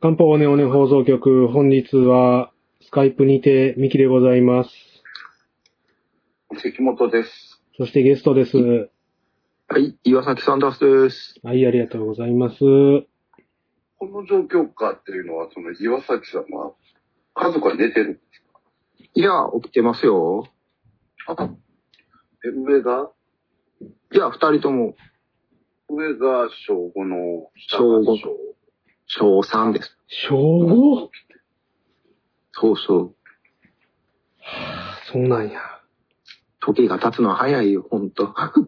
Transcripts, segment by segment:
漢方オネオネ放送局、本日はスカイプにてミキでございます。 関本です。 そしてゲストです。 はい、岩崎サンダースです。 はい、ありがとうございます。 この状況下っていうのは、その岩崎さんは、家族は寝てるんですか？ いや、起きてますよ。 上が？ いや、二人とも。 上が小5の小5。小3です。 小 5？ そうそう。 はあ、そうなんや。 時が経つのは早いよ、ほんと。 い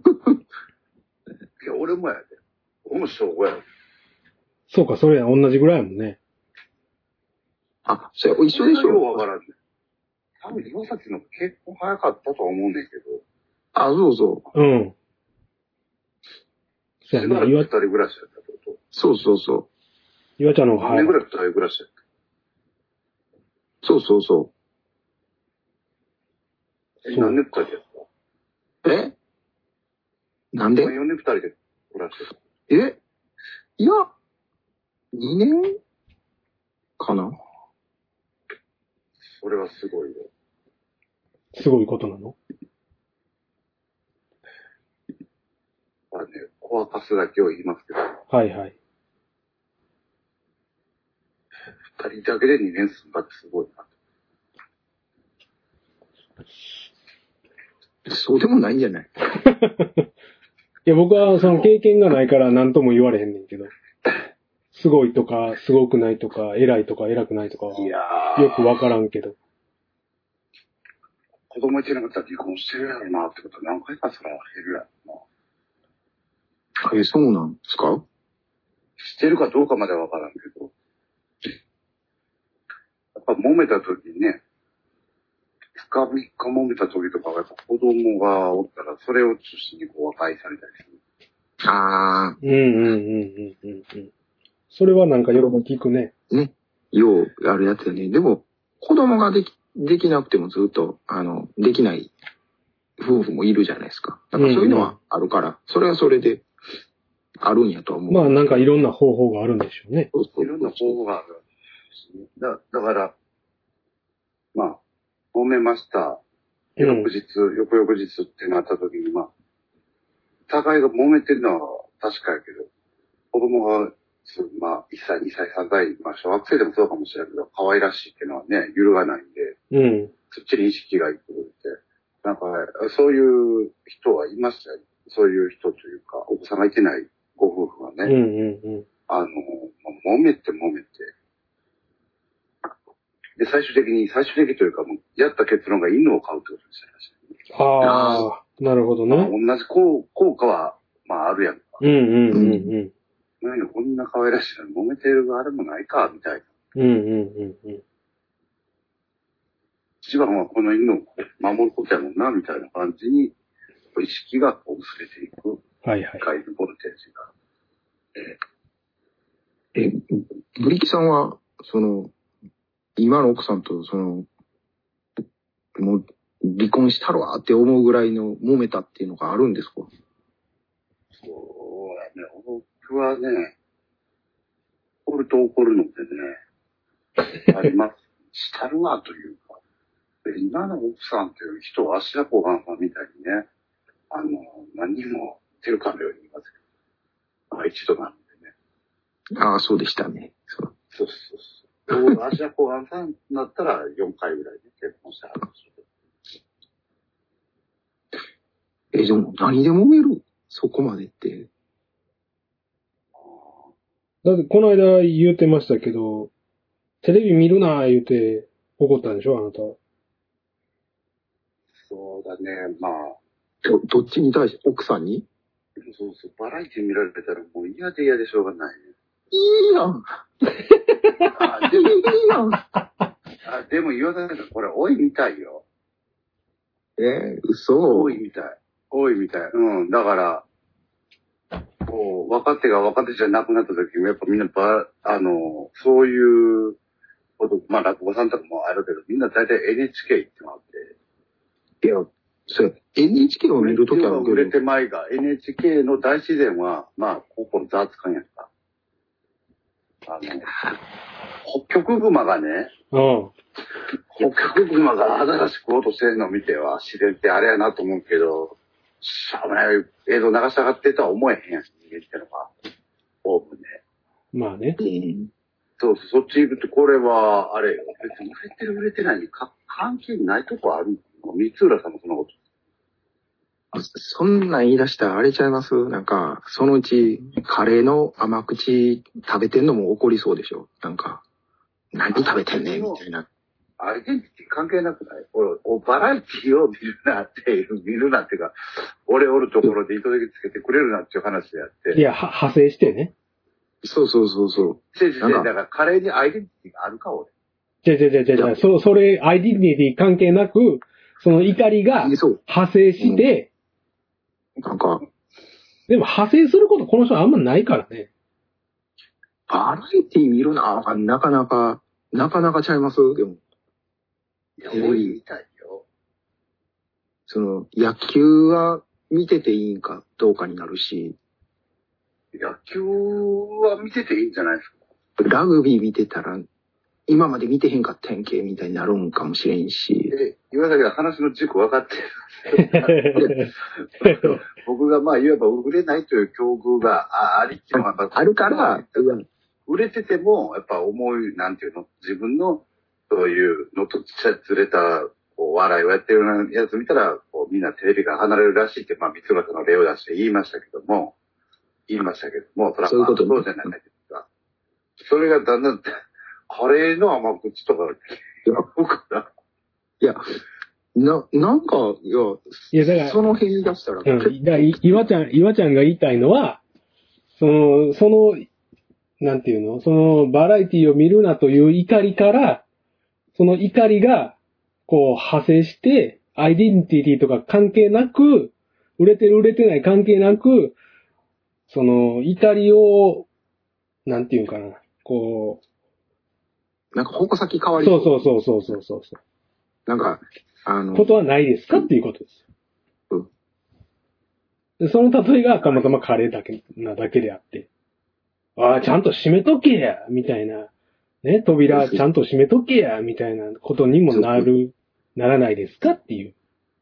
や、俺もやで。俺も小5やで。 そうか、それ同じぐらいやもんね。 あ、それ一緒でしょ。 ようわからんね。多分岩崎の結婚早かったとは思うんだけど。 あ、そうそう。 うん。そうやね。 しばらく二人暮らしやったってこと？ そうそうそう。 岩ちゃんの方が何年ぐらい二人暮らしやった？ そうそうそ何年二人やった？ えなんで？ 4年二人で暮らしてえいや、2年かな？ それはすごいよ。 すごいことなの？ まあね、こわかすだけを言いますけど。 はいはい。 二人だけで2年住んだってすごいな。 そうでもないんじゃないいや、僕はその経験がないから何とも言われへんねんけど。すごいとか、すごくないとか、偉いとか、偉くないとかは、 いやよくわからんけど。 子供いてなかったら離婚してるやろなってこと何回かそら減るやろな。 そうなんですか？ してるかどうかまではわからんけど。やっぱ揉めた時にね、2日3日揉めた時とかはやっぱ子供がおったらそれを中心にこう和解されたりする。 あうんうんうんうんうんうん。それはなんかよく聞くね。 ね。ようあるやつよね。でも、子供ができなくてもずっと、できない夫婦もいるじゃないですか。だからそういうのはあるから、それはそれであるんやと思う。 まあなんかいろんな方法があるんでしょうね。 そうそういろんな方法がある。だから、まあ、揉めました。翌々日ってなった時に、まあ、互いが揉めてるのは確かやけど、子供が、まあ、1歳、2歳、3歳、まあ、小学生でもそうかもしれないけど、可愛らしいっていうのはね、揺るがないんで、そっちに意識がいくって、なんか、そういう人はいましたよ。そういう人というか、お子さんがいてないご夫婦はね、揉めて、で、最終的というか、もうやった結論が犬を飼うってことでしたらしい。 ああ、なるほどね。 まあ、同じ効果は、まあ、あるやんか。こんな可愛らしいの揉めてるあれもないか、みたいな。一番はこの犬を守ることやもんな、みたいな感じに、意識がこう薄れていく。 はいはい。 外部ボルテージが。 ブリキさんは、今の奥さんと、もう、離婚したろわって思うぐらいの揉めたっていうのがあるんですか？ そうやね。僕はね、怒ると怒るのってね、あります。したるわというか、今の奥さんという人は芦屋小雁さんみたいにね、何人も出るかのように言いますけど、一度なんでね。 ああ、そうでしたね。 そう。芦屋小雁さんだったら4回ぐらいで結婚したはずでも何で揉める？そこまでって。 だってこの間言ってましたけど、テレビ見るな言うて怒ったんでしょ、あなた。 そうだね、まあ。 どっちに対して奥さんに？ そう、バラエティ見られてたらもう嫌でしょうがないね。 いいやん。 でも岩田さん、これ多いみたいよ。 嘘。 多いみたい。うん、だから、こう、若手が若手じゃなくなった時も、やっぱみんなそういうこと、まあ落語さんとかもあるけど、みんな大体 NHK 行ってもらって。 いや、それ、NHK を見るときは売れて前が、NHK の大自然は、まあ、ここのザーツ感やった。 北極熊がね、北極熊がアザラシ食おうとしてるのを見ては、自然ってあれやなと思うけど、しょうもない映像流したがってとは思えへんやん、人間ってのが。オープンで。 まあね。 そうそう、そっち行くと、これは、あれ、別に売れてる売れてないに関係ないとこあるの？三浦さんもそんなこと。 そんなん言い出したらあれちゃいます？なんか、そのうち、カレーの甘口食べてんのも怒りそうでしょ？なんか、何食べてんねんみたいな。 アイデンティティ関係なくない？バラエティを見るなっていうか、俺おるところで糸でつけてくれるなっていう話であって。 いや、派生してね。 そう。 だからカレーにアイデンティティがあるか、俺。 それ、アイデンティティ関係なく、その怒りが派生して、 なんか、 でも派生することこの人あんまないからね。 バラエティ見るな、なかなかちゃいますでも。 いや、俺見たいよ。 その、野球は見てていいんかどうかになるし。 野球は見てていいんじゃないですか。 ラグビー見てたら、今まで見てへんかったんけみたいになるんかもしれんし。 今だけど話の軸分かってる。僕がまあ言えば売れないという境遇がありっていうのがあるから、 売れてても、やっぱなんていうの、自分のそういうのとずれた笑いをやってるようなやつ見たら、みんなテレビから離れるらしいって、まあ、三浦さんの例を出して言いましたけども、それはまあそうじゃないですか。それがだんだん、カレーの甘口とか、 いや、なんか、いや、だから、その辺に出したら。 岩ちゃんが言いたいのは、その、なんていうの？その、バラエティを見るなという怒りから、その怒りが、派生して、アイデンティティとか関係なく、売れてる売れてない関係なく、その、怒りを、なんていうかな、 なんか矛先変わりそう。 なんか、 ことはないですかっていうことですよ。でその例えがたまたまカレーだけであって、ちゃんと閉めとけやみたいな、ね、扉ちゃんと閉めとけやみたいなことにもならないですかっていう。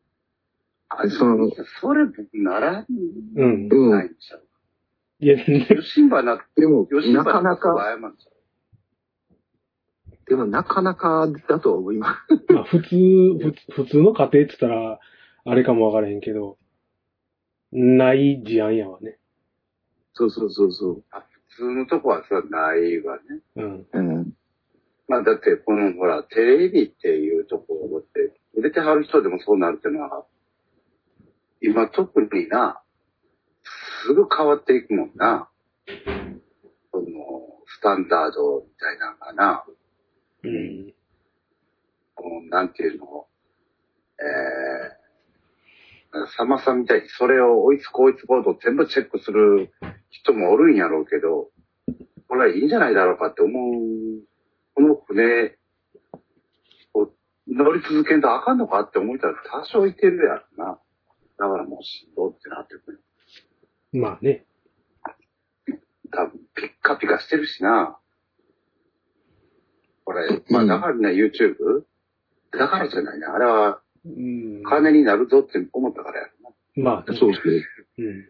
それ僕ならないんちゃう。 いや、 吉村でも、なかなか、でもなかなかだと思います。 まあ普通の家庭って言ったら、あれかもわからへんけど、ない事案やわね。 そう。 普通のとこはそれはないわね。まあだってこのほら、テレビっていうところって、売れてはる人でもそうなるっていうのは、今特にな、すぐ変わっていくもんな。スタンダードみたいなのがな。なんていうの、さまさんみたいにそれを追いつこうと全部チェックする人もおるんやろうけど、これはいいんじゃないだろうかって思う。この船を乗り続けんとあかんのかって思ったら多少いてるやろな。だからもうしんどってなってくる。 まあね。 多分ピッカピカしてるしな。これ、まあだからね、YouTube? だからじゃないな。あれは、金になるぞって思ったからやるな。まあ、 そうですね。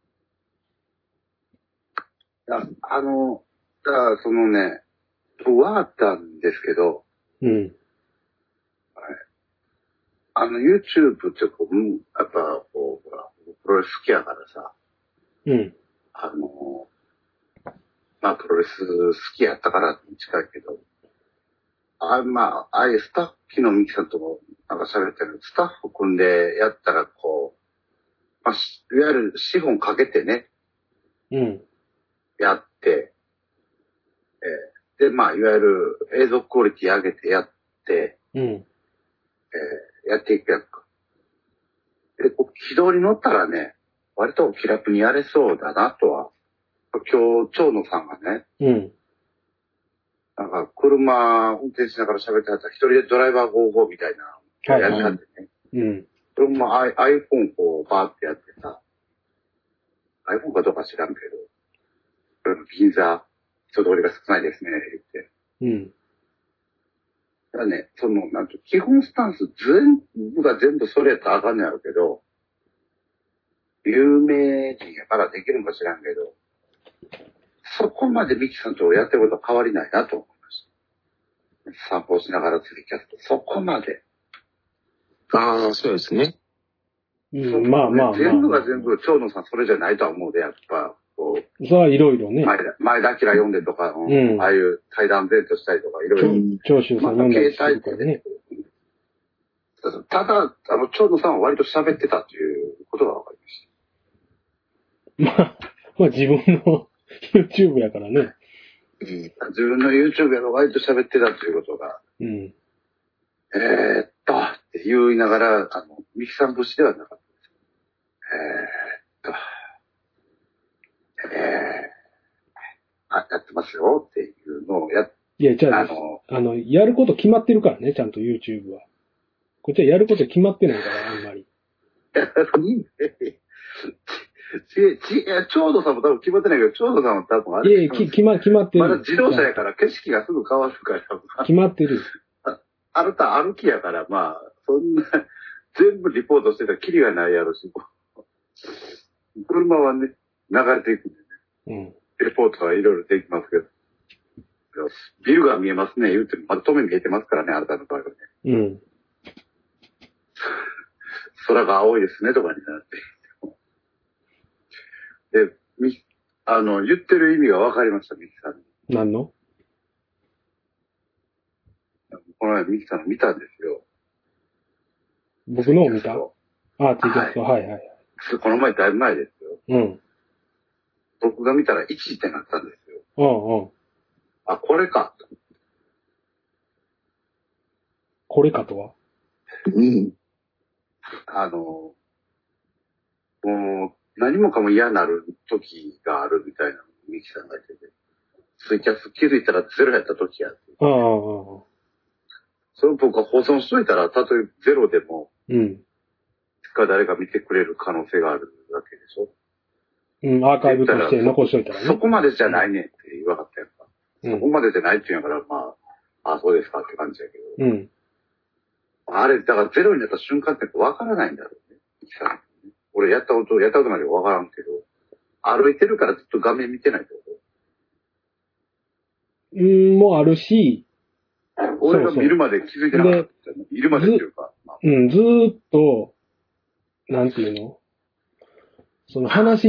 だからそのね、わかったんですけど、YouTube ってやっぱほら、プロレス好きやからさ、まあプロレス好きやったからに近いけど、まあ、ああいうスタッフ、昨日ミキさんともなんか喋ってるスタッフ組んでやったらまあ、いわゆる資本かけてね、やって、で、まあ、いわゆる映像クオリティ上げてやって、やっていくやつか。で、軌道に乗ったらね、割と気楽にやれそうだなとは、今日、長野さんがね、なんか、車運転しながら喋ってはったら、一人でドライバー55みたいな、やりはってね。それも iPhone バーってやってさ、iPhone かどうか知らんけど、銀座、人通りが少ないですね、言って。 うん。 だからね、なんて基本スタンス全部が全部それやったらあかんねやろうけど、有名人やからできるんか知らんけど、そこまでミキさんとやってることは変わりないなと思いました。散歩しながらツイキャスト。そこまで。 ああ、そうですね。 うん、まあまあまあ。 全部が全部、長野さんそれじゃないとは思うで、やっぱ、こう。 それはいろいろね。 前田明読んでとか、 うん、 ああいう対談弁当したりとか、いろいろ。 長州さん読んだりしてるからね。 ただ、長野さんは割と喋ってたっていうことが分かりました。 まあ自分のYouTube やからね。 自分の YouTube やから割と喋ってたっていうことが。 うん。 って言いながら、ミキさん節ではなかったです。やってますよっていうのをいや、じゃあ、やること決まってるからね、ちゃんと YouTube は。こっちはやること決まってないから、あんまり。 長野さんも多分決まってないけど、長野さんも多分あれ。いや、決まってる。 まだ自動車やから景色がすぐ変わるから。 決まってる。 あなた歩きやから、まあ、そんな、全部リポートしてたらキリがないやろし、車はね、流れていくんでね。うん。リポートはいろいろできますけど。ビルが見えますね、言うても、まとめ見えてますからね、あなたの場合はね。うん。空が青いですね、とかになって。で、言ってる意味が分かりました、ミキさんに。 何の？ この前ミキさんの見たんですよ。 僕のを見た？あ、ツイキャスト、はいはい。 この前だいぶ前ですよ。 うん。 僕が見たら1ってなったんですよ。 うんうん。 あ、これか。 これかとは？ うん。 もう、何もかも嫌になる時があるみたいなのミキさんが言ってて。ツイキャス気づいたらゼロやった時やって。 ああ。 それを僕が保存しといたら、たとえゼロでも、 うん。 いつか誰か見てくれる可能性があるわけでしょ。 うん、アーカイブとして残しといたらね。 そこまでじゃないねんって言わなかったやんか。そこまでじゃないって言うんやから、まあ、そうですかって感じやけど。うん。あれ、だからゼロになった瞬間ってわからないんだろうね。俺やったことまでわからんけど、歩いてるからずっと画面見てないってこと？ もあるし、 俺が見るまで気づいてなかった。見るまでっていうか。 ずーっと、なんていうの？その話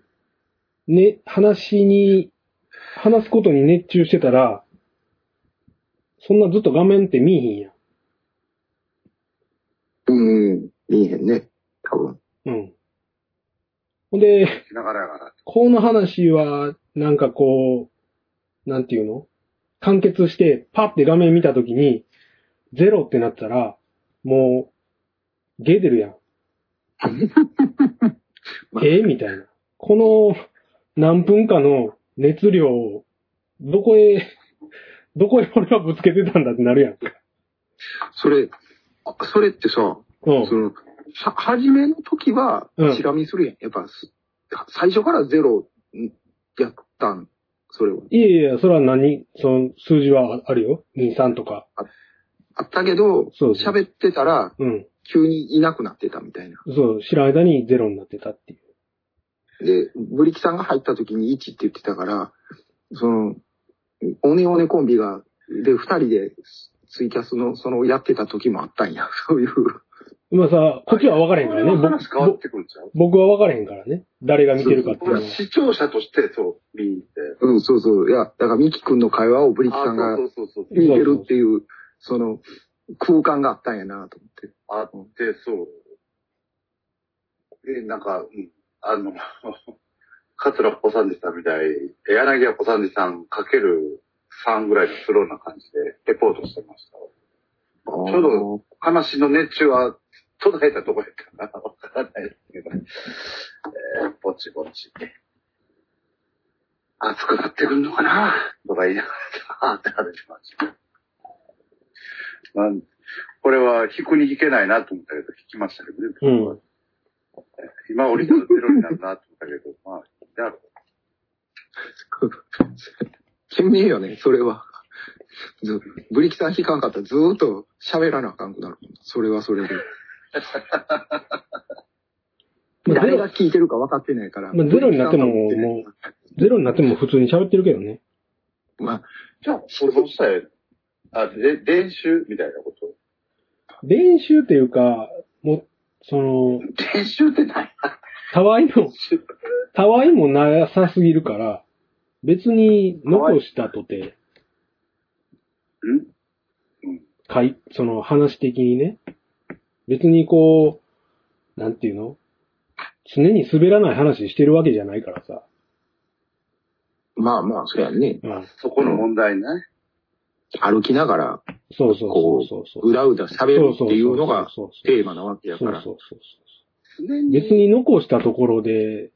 すことに熱中してたら、そんなずっと画面って見えへんやん。 見えへんね。多分。 うん。ほんで、この話は、なんかこう、なんていうの？完結して、パッて画面見たときに、ゼロってなったら、もう、ゲー出るやん。みたいな。この何分かの熱量を、どこへ俺はぶつけてたんだってなるやん。 それってさ、初めの時は、しがみするやん。やっぱ、最初からゼロやったん、それは。 いや、それはその数字はあるよ。2、3とか。 あったけど、喋ってたら、急にいなくなってたみたいな。 そう、知らん間にゼロになってたっていう。 で、ブリキさんが入った時に1って言ってたから、オネオネコンビが、で、2人でツイキャスの、やってた時もあったんや。そういう。 まあさ、こっちは分からへんからね。僕は分からへんからね。誰が見てるかっていうのは。 視聴者として見て。 そうそう。いや、だからミキ君の会話をブリキさんが見てるっていう、空間があったんやなと思って。 あって、そう。で、なんか、桂ポサンジさんみたい、柳家ポサンジさんかける3ぐらいのスローな感じでレポートしてました。ちょうど話の熱中は途絶えたところやったかな。わからないですけど、ぼちぼち。暑くなってくるのかなとか言いながら、って話しました。これは引くに引けないなと思ったけど、引きましたけどね。今降りたらゼロになるなと思ったけど、まあ、だろう。 君よね、それは。 ブリキさん引かんかったらずーっと喋らなあかんくなる。それはそれで。誰が聞いてるか分かってないから。 まあ、ゼロになっても、ゼロになっても普通に喋ってるけどね。 まあ、じゃあ、そうしたら、練習みたいなこと。 練習っていうか、もう、 練習って何？ たわいもなさすぎるから、別に残したとて、その話的にね、別にこう、なんていうの？常に滑らない話してるわけじゃないからさ。 まあまあ、そうやね。 そこの問題ね。 歩きながら、 そうそうこう、うだうだ喋るっていうのがテーマなわけやから。 別に残したところで、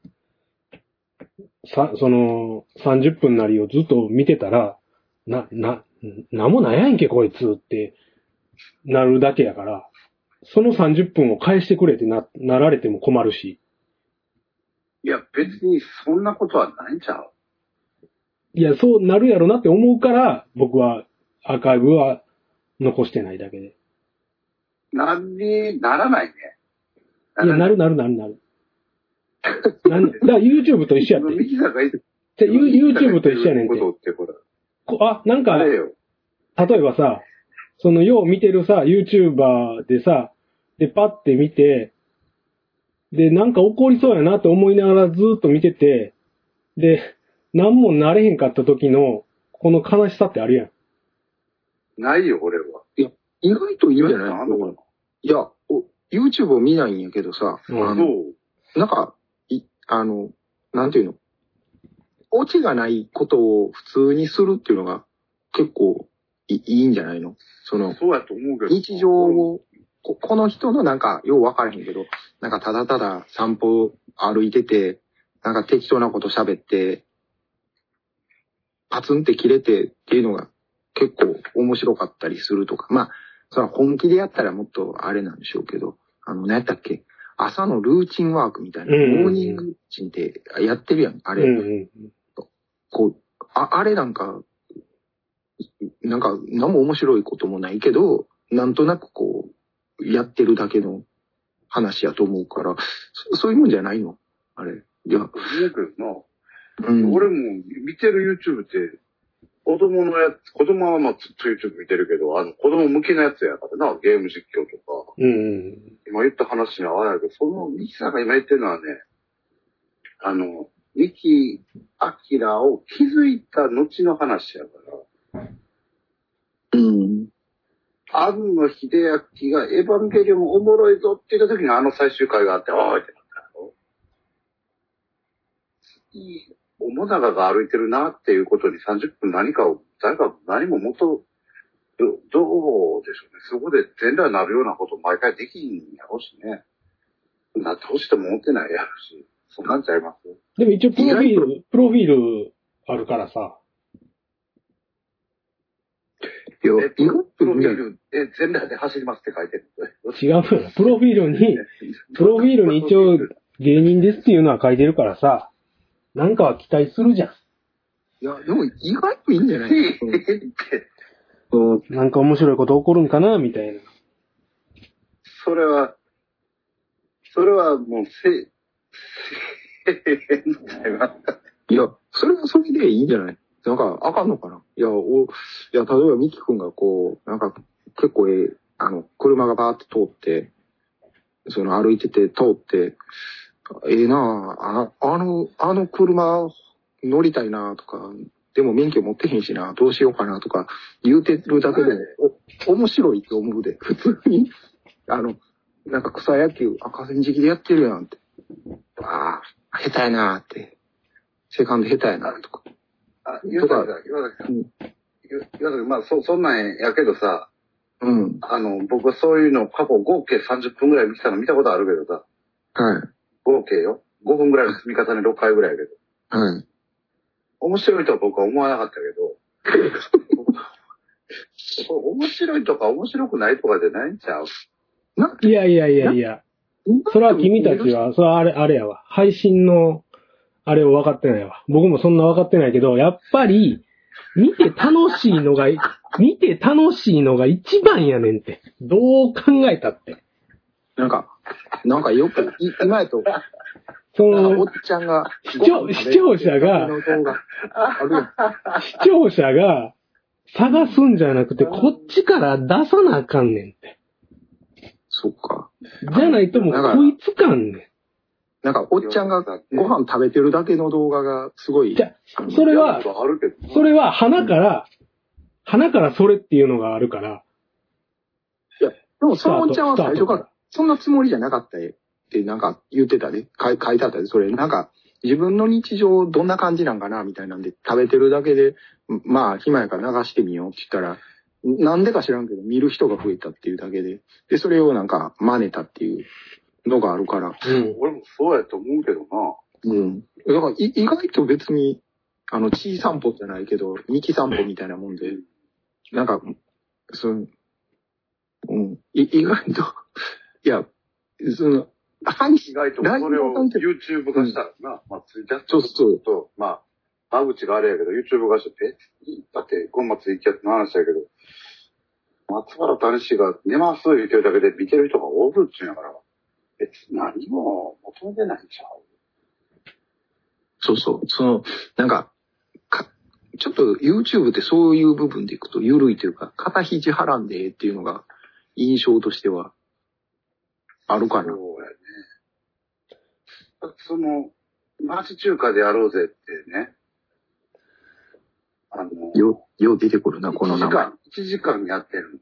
その、30分なりをずっと見てたら、なんもないやんけこいつってなるだけやから、その30分を返してくれってなられても困るし。 いや、別にそんなことはないんちゃう？ いや、そうなるやろなって思うから、僕はアーカイブは残してないだけで。ならないね。 いや、なる。だから YouTube と一緒やって。YouTube と一緒やねんて。なんか、例えばさ、そのよう見てるさ、YouTuber でさ、で、パッて見て、で、なんか起こりそうやなって思いながらずーっと見てて、で、なんもなれへんかった時の、この悲しさってあるやん。 ないよ、俺は。 いや、意外といいんじゃない？いや、YouTube を見ないんやけどさ、なんか、なんていうの？オチがないことを普通にするっていうのが結構いいんじゃないの？ そうやと思うけど。 日常を、この人のなんか、よう分からへんけど、なんかただただ散歩歩いてて、なんか適当なこと喋って、パツンって切れてっていうのが結構面白かったりするとか。まあ、それは本気でやったらもっとあれなんでしょうけど、何やったっけ？朝のルーチンワークみたいな、モーニングルーチンってやってるやん、あれ。こう、あれなんか何も面白いこともないけど、なんとなくこう、やってるだけの話やと思うから、そういうもんじゃないの？あれ。いや。 俺も見てる YouTube って、子供はまあずっと YouTube 見てるけど、子供向けのやつやからな、ゲーム実況とか。今言った話には合わないけど、そのミキさんが今言ってるのはね、ミキ・アキラを気づいた後の話やから。庵野秀明がエヴァンゲリオンおもろいぞって言った時に最終回があって、おーいってなったの。おもながが歩いてるなっていうことに30分誰か何もどうでしょうね。そこで全裸になるようなこと毎回できんやろうしね。なってほしいとも思ってないやろし。そうなんちゃいます？ でも一応プロフィールあるからさ。 プロフィール、全裸で走りますって書いてる。 違う。プロフィールに一応芸人ですっていうのは書いてるからさ。なんかは期待するじゃん。 いや、でも意外といいんじゃない？ なんか面白いこと起こるんかなみたいな。 それはもういや、それはそれでいいんじゃない？なんか、あかんのかな？いや、例えばミキ君がこう、なんか、結構車がバーって通って、歩いてて通って、なあの車乗りたいなとか、でも免許持ってへんしな、どうしようかなとか言うてるだけで面白いと思うで、普通に、なんか草野球、河川敷でやってるやんって。下手やなって。セカンド下手やなとか。 岩崎、まあ、そんなんやけどさ、僕はそういうの過去合計30分ぐらい見たことあるけどさ。 はい。 合計よ。5分ぐらいの積み重ね6回ぐらいやけど。 はい。 面白いとは僕は思わなかったけど。面白いとか面白くないとかじゃないんちゃう？ いや。それは君たちは、それはあれやわ。配信の、あれを分かってないわ。僕もそんな分かってないけど、やっぱり、見て楽しいのが見て楽しいのが一番やねんって。どう考えたって。 なんかよく、今やと、 その、 おっちゃんが、 視聴者が、視聴者が探すんじゃなくて、こっちから出さなあかんねんって。 そっか。 じゃないともうこいつかんねん。 なんか、おっちゃんがご飯食べてるだけの動画がすごい。 じゃ、それは花からそれっていうのがあるから。 いや、でもそのおっちゃんは最初からそんなつもりじゃなかったってなんか言ってたで。書いてあったで。それ、なんか、自分の日常どんな感じなんかなみたいなんで、食べてるだけで、まあ、暇やから流してみようって言ったら、なんでか知らんけど、見る人が増えたっていうだけで。で、それをなんか真似たっていうのがあるから。 俺もそうやと思うけどな。 だから意外と別に、地散歩じゃないけど、幹散歩みたいなもんで、なんか、意外と、いや、 意外とそれを YouTube 化したらな、まあ、ツイキャスと、まあ、間口があれやけど、YouTube 化して別に、だって、今ツイキャスの話やけど、松原谷氏が寝ます言ってるだけで見てる人がおるっちゅうんやから、別に何も求めてないんちゃう。 なんか、ちょっと YouTube ってそういう部分でいくと緩いというか、肩肘はらんでっていうのが印象としてはあるかな。そうやね。町中華でやろうぜってね。 よう出てくるな、この名前。 1時間やってる。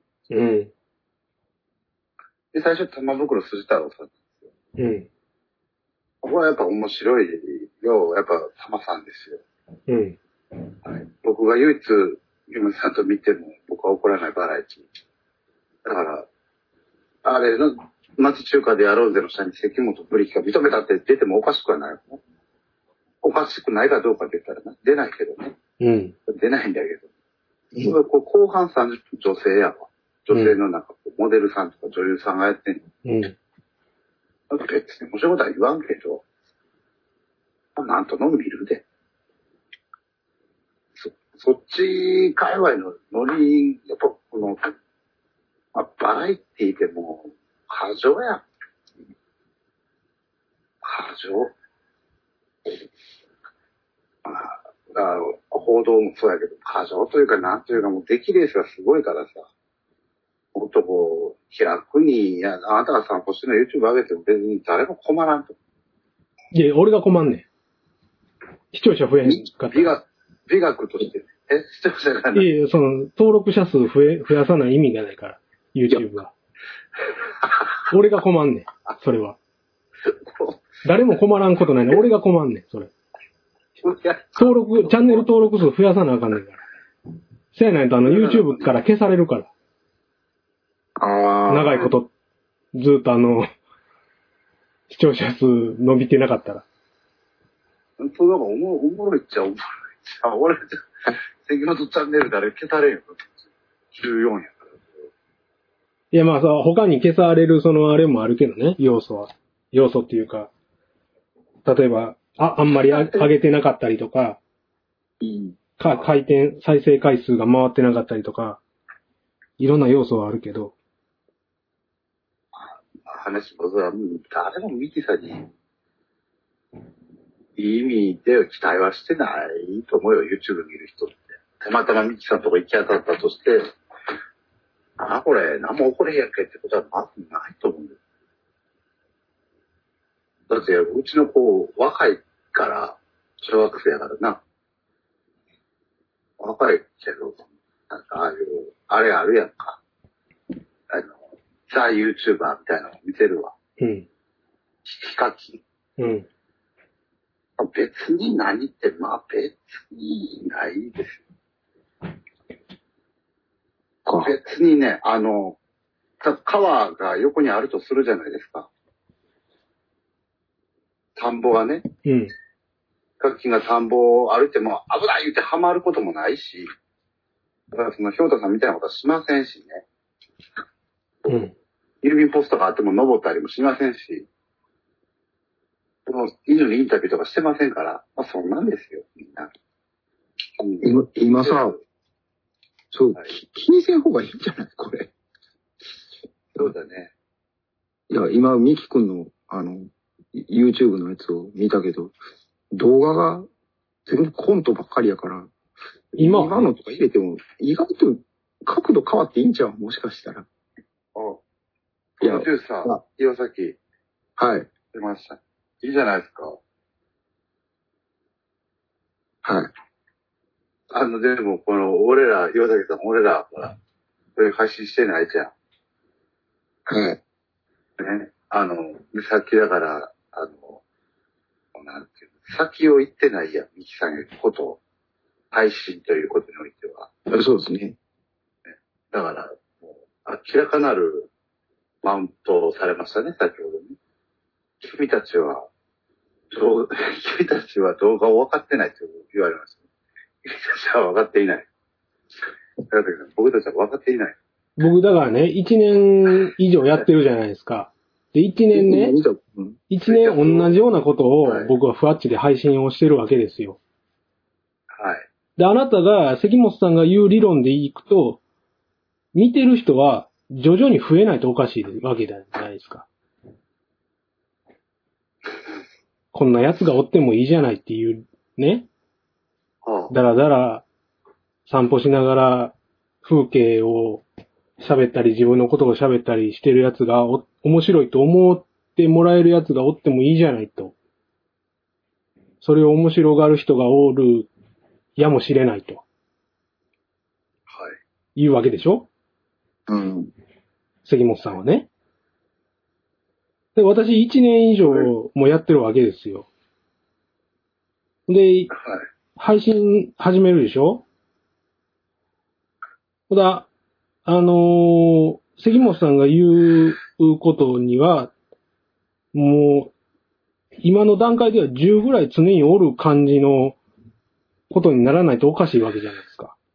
で、 最初玉袋筋太郎さんなんですよ。これはやっぱ面白いよ、やっぱ玉さんですよ。はい、僕が唯一、ゆめさんと見ても僕は怒らないバラエティ。だから、あれの町中華でやろうぜの下に関本ブリキが認めたって出てもおかしくはない。おかしくないかどうかって言ったらな、出ないけどね。出ないんだけど。後半30分女性やわ。女性のなんかモデルさんとか女優さんがやってんの。別に面白いことは言わんけど、なんとの見るで。そっち界隈のノリ、やっぱバラエティでも過剰や。過剰。報道もそうやけど、過剰というかなんというかもう出来レースがすごいからさ。もっと気楽に、あなたが散歩してるの YouTube 上げても別に誰も困らんと。 いや、俺が困んねん。視聴者増えへんかった。 美学として、視聴者がいや、登録者数増やさない意味がないから、YouTube は。俺が困んねん、それは。誰も困らんことないの、俺が困んねん、それ。チャンネル登録数増やさなあかんねんから。せやないとYouTube から消されるから。長いこと、ずっと視聴者数伸びてなかったら。 本当だからおもろいっちゃおもろいっちゃ、俺じゃ、関本チャンネル誰消されんよ。14やから。 いやまあさ、他に消されるあれもあるけどね、要素っていうか、例えば、あんまり上げてなかったりとか、再生回数が回ってなかったりとか、いろんな要素はあるけど。 話も誰もミキさんに、いい意味で期待はしてないと思うよ、YouTube 見る人って。たまたまミキさんとか行き当たったとして、これ、何も起これへんやんけってことはまずないと思うんだよ。だって、うちの子、若いから、小学生やからな。若いけど、なんかあれあるやんか。ザ・YouTuber みたいなの見てるわ。ヒカキン。別に何って、まあ別にないですよ。別にね、川が横にあるとするじゃないですか。田んぼがね。ヒカキンが田んぼを歩いても危ない言ってはまることもないし、だからひょうたさんみたいなことはしませんしね。郵便ポストがあっても登ったりもしませんし、犬にインタビューとかしてませんから、まあそんなんですよ、みんな。 今さ、 そう、 はい気にせん方がいいんじゃないこれ。 そうだね。 いや、今、ミキ君の、YouTube のやつを見たけど、動画が全部コントばっかりやから、 今のとか入れても、意外と角度変わっていいんちゃうもしかしたら。 あ、プロデューサー、岩崎、 はい。 出ました。いいじゃないですか。 はい。 でも、俺ら、岩崎さん、俺ら、ほら、そういう配信してないじゃん。 はい。 ね。さっきだから、なんていうの、先を言ってないやん、ミキさんのこと、配信ということにおいては。 そうですね。 だから、もう、明らかなるマウントをされましたね、先ほどね。君たちは動画を分かってないと言われました。君たちは分かっていない。僕たちは分かっていない。 僕だからね、1年以上やってるじゃないですか。で、1年ね、1年同じようなことを僕はふわっちで配信をしてるわけですよ。 はい。 で、あなたが、関本さんが言う理論でいくと、見てる人は徐々に増えないとおかしいわけじゃないですか。こんな奴がおってもいいじゃないっていうね。だらだら散歩しながら風景を喋ったり自分のことを喋ったりしてる奴が面白いと思ってもらえる奴がおってもいいじゃないと。それを面白がる人がおるやもしれないと。 はい。 いうわけでしょ？ うん。 関本さんはね。で、私1年以上もやってるわけですよ。で、 はい。 配信始めるでしょ？ただ、関本さんが言うことには、もう、今の段階では10ぐらい常におる感じのことにならないとおかしいわけじゃないですか。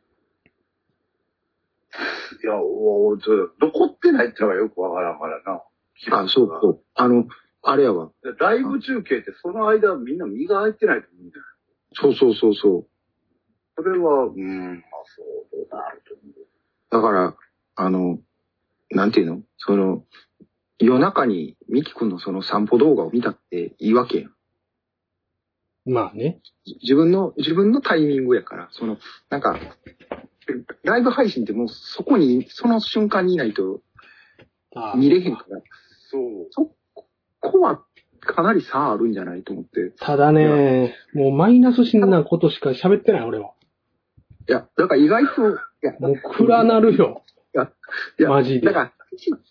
いや、残ってないってのがよくわからんからな。 あ、そうそう。あれやわ。 ライブ中継ってその間みんな身が入ってないと思うんだよ。 そうそうそうそう。 それは、まあそうだと思う。 だから、なんていうの夜中にミキ君のその散歩動画を見たっていいわけやん。 まあね。 自分のタイミングやから、なんか、ライブ配信ってもうその瞬間にいないと見れへんから。 そう。 そこはかなり差あるんじゃないと思って。 ただね、もうマイナスしなことしか喋ってない俺は。 いや、だから意外と、 もう暗なるよ。 いや、 マジで。 だから、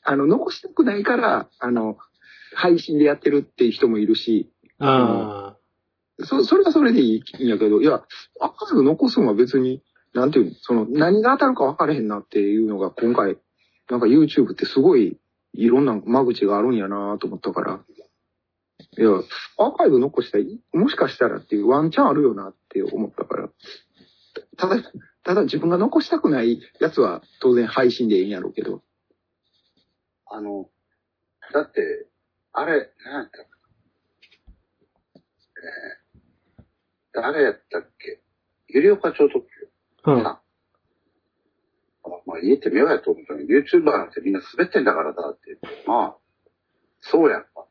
残したくないから、配信でやってるっていう人もいるし、それはそれでいいんやけど、いや、アーカイブ残すのは別に、なんていうの、何が当たるか分からへんなっていうのが今回、なんか YouTube ってすごい、いろんな間口があるんやなと思ったから、いや、アーカイブ残したら、もしかしたらっていうワンチャンあるよなって思ったから、ただ自分が残したくないやつは当然配信でいいんやろうけど。 だって、あれ、なんやったっけ、誰やったっけ、ゆりおか超特急。まあ言えてみようやと思ったのに、YouTuber なんてみんな滑ってんだからだって言って、まあ、そうやんか。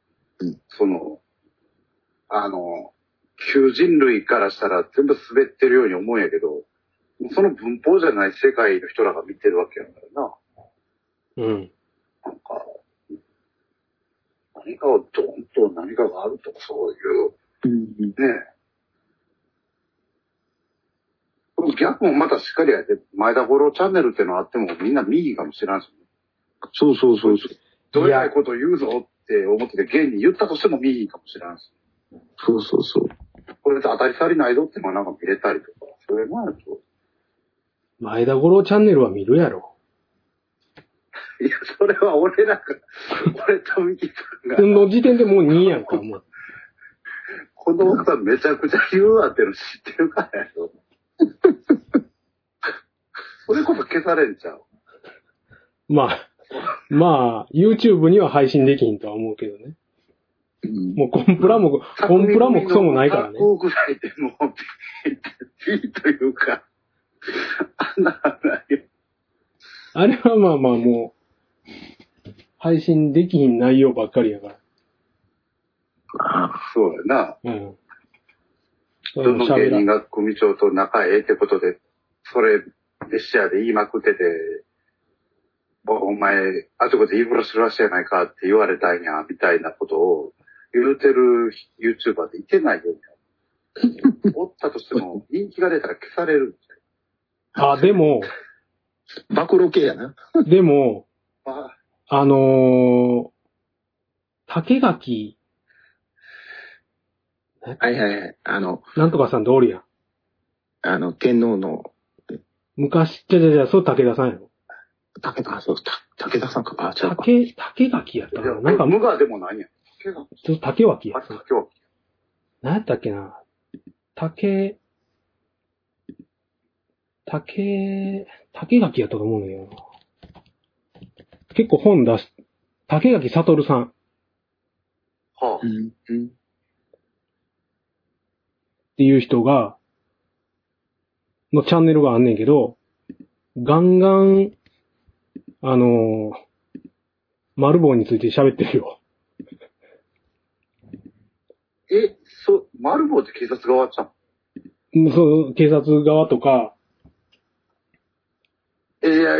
旧人類からしたら全部滑ってるように思うんやけど、その文法じゃない世界の人らが見てるわけやからな。 うん。 なんか、何かをドンと何かがあるとかそういう、ねえ。逆もまたしっかりやって、前田五郎チャンネルっていうのあってもみんな見いいかもしれんし、ね。 そう。 どういうこと言うぞって思ってて、現に言ったとしても見いいかもしれんし。 そう。 これで当たり障りないぞってのがなんか見れたりとか、そういうのやと。 前田五郎チャンネルは見るやろ。 いや、それは俺とミキさんが。 この時点でもう2やんか、もう。 この奥さんめちゃくちゃ言うわっての知ってるからやろ。それこそ消されんちゃう。 まあ、YouTube には配信できひんとは思うけどね。もうコンプラもクソもないからね。 国際でもう、ピーというか、 んなないよ。 あれはまあまあもう、配信できひん内容ばっかりやから。 そうやな。 うん。 どの芸人が組長と仲ええってことで、それ、でシェアで言いまくってて、お前、あとこで言いふらするらしいやないかって言われたんや、みたいなことを言うてる YouTuber でいてないよ。おったとしても、人気が出たら消されるんですよ。 あ、でも、 暴露系やな。 でも、 あ竹垣、 はいはいはい。 なんとかさん通りやん。 天皇の、 昔、じゃそう武田さんやろ。 武田さんか。あ、違うか。 竹垣やったかな。なんか、 無我でもないやん。 竹脇やあ、。竹脇。 何やったっけな。竹垣やったと思うんだけどな。結構本出し、竹垣悟さんっはあ。 ていう人が、のチャンネルがあんねんけど、ガンガン、丸棒について喋ってるよ。 マルボウって警察が終わっちゃうそう、警察側とか、 いや、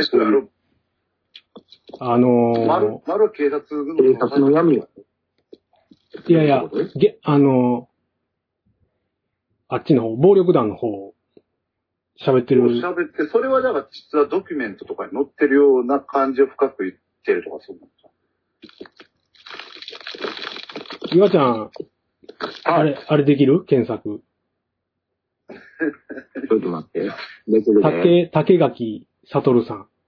丸は警察の闇は。 いやいや、あっちの方、暴力団の方、喋ってる。 喋って、それはだから実はドキュメントとかに載ってるような感じを深く言ってるとかそうなんです岩ちゃん、あれできる検索。 ちょっと待って。できるね。 竹垣悟さん。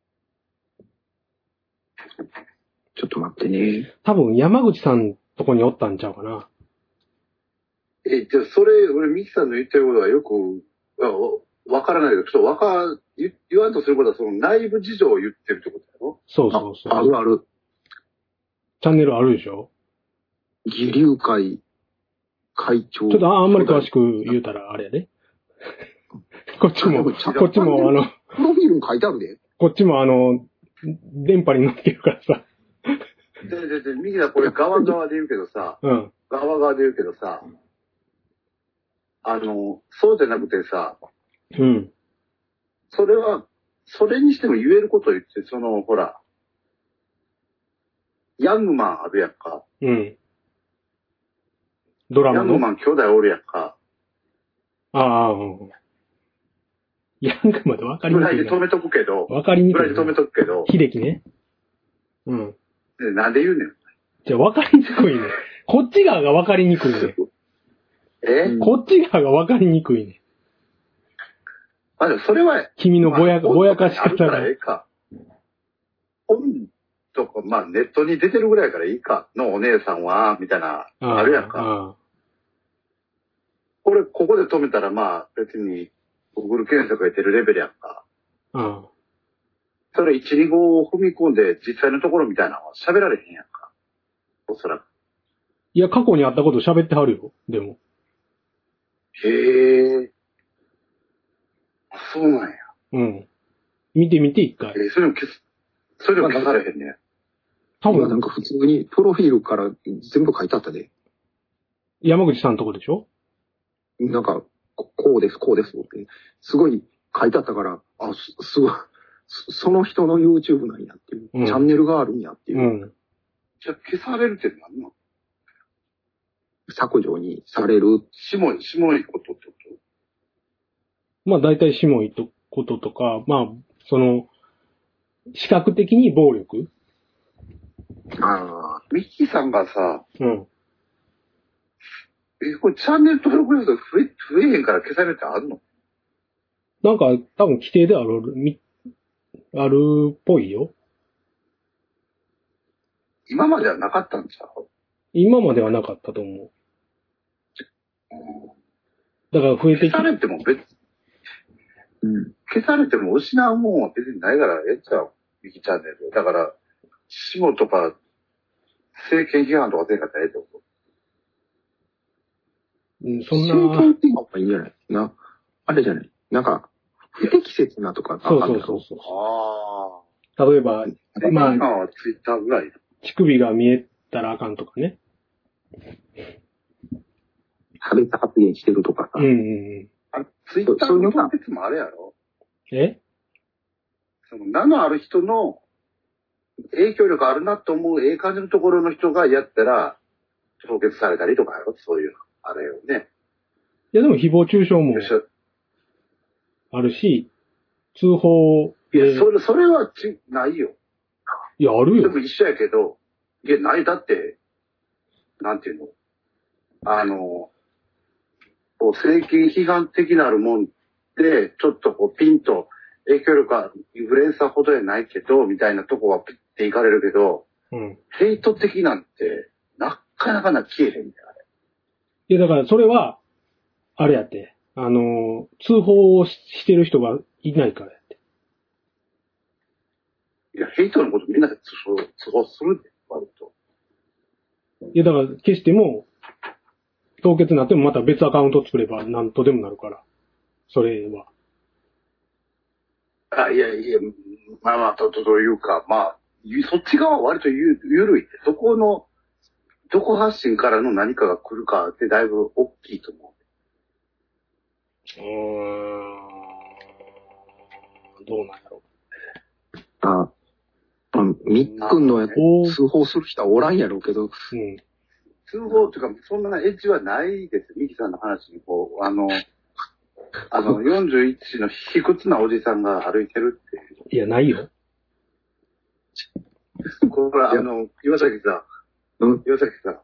ちょっと待ってね。 多分山口さんとこにおったんちゃうかな。 じゃあそれ、俺ミキさんの言ってることはよく、わからないけど、ちょっと言わんとすることはその内部事情を言ってるってことだろ？ そうそうそう。 あるある。 チャンネルあるでしょ？ 義龍会会長。 ちょっとあんまり詳しく言うたらあれやで。こっちもプロフィールに書いてあるで。 こっちも電波に乗ってるからさ。 で、ミキさんこれ側で言うけどさ、 うん。 側で言うけどさ、そうじゃなくてさ、 うん。 それにしても言えることを言って、ほら、ヤングマンあるやんか。 うん。ドラマのヤングマン兄弟おるやんか。 ああ、うん。ヤングマンで分かりにくい。 ぐらいで止めとくけど。 分かりにくい。 ぐらいで止めとくけど。 秀樹ね。うん。 なんで言うねん。 じゃあ分かりにくいね。こっち側が分かりにくいね。こっち側が分かりにくいね。 あ、でもそれは、 君のぼやかし方が。 本とか、まあネットに出てるぐらいやからいいか。のお姉さんは、みたいな、あるやんか。これ、ここで止めたらまあ別に、Google 検索が出るレベルやんか。それ1、2号を踏み込んで実際のところみたいなのは喋られへんやんか。おそらく。 いや、過去にあったこと喋ってはるよ。でも。 へえ。そうなんや。 うん。見てみて、一回。 それでも消されへんね。 多分なんか普通にプロフィールから全部書いてあったで。 山口さんのとこでしょ？ なんか、こうですって。すごい書いてあったから、すごい、その人の YouTube なんやっていう、チャンネルがあるんやっていう。 じゃあ消されるって何なの？ 削除にされる。 しもいことってこと？ まあ大体しもいこととか、まあ、視覚的に暴力？ ミッキーさんがさ、 うん。 これチャンネル登録者数増えへんから消されるってあるの？ なんか多分規定であるっぽいよ。 今まではなかったんちゃう？ 今まではなかったと思う。だから増えてき消されても消されても失うもんは別にないからええちゃう。ミキチャンネル。だから、下とか、政権批判とか出んかったらええってこと？ そんな。 政権批判はいいんじゃないな。あれじゃない。なんか、 不適切なとかそうそうそうそう。 あ例えば、 あ。 まあ、 今はツイッターぐらい。 乳首が見えたらあかんとかね。 差別発言してるとかさ。 うんうんうん。 ツイッターの凍結もあれやろ？ え？ その名のある人の影響力あるなと思う感じのところの人がやったら凍結されたりとかやろ？そういうの。あれよね。 いやでも誹謗中傷もあるし、通報いや、 で。 それはないよ。 いや、あるよ。 でも一緒やけど、いや、ないだって、なんていうのこう政権批判的なるもんで、ちょっとこうピンと影響力はインフルエンサーほどやないけど、みたいなとこはピッていかれるけど、 うん。 ヘイト的なんて、なかなか消えへんねん、あれ。 いや、だからそれは、あれやって、通報をしてる人がいないからやって。 いや、ヘイトのことみんなで通報するで、割と。 いや、だから決しても、凍結になってもまた別アカウント作れば何とでもなるから。それは。 いやいや、まあまあ、というか、まあ、そっち側は割とゆるい。どこ発信からの何かが来るかってだいぶ大きいと思どうなんやろみっくんの通報する人はおらんやろうけど。 うん。 通報っていうか、そんなエッジはないです。ミキさんの話に、こう、41の卑屈なおじさんが歩いてるって。 いや、ないよ。 これ、岩崎さん。 うん。 岩崎さん。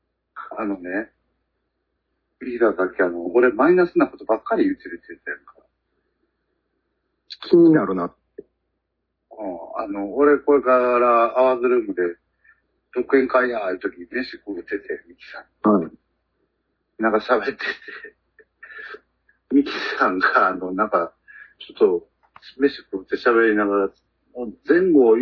ミキさんさっき俺マイナスなことばっかり言ってるって言ったやんか。 気になるな。 俺これからアワーズルームで、独演会や、ああいう時飯食うてて、ミキさん。 はい。 なんか喋ってて、ミキさんが、なんか、ちょっと、飯食って喋りながら、前後を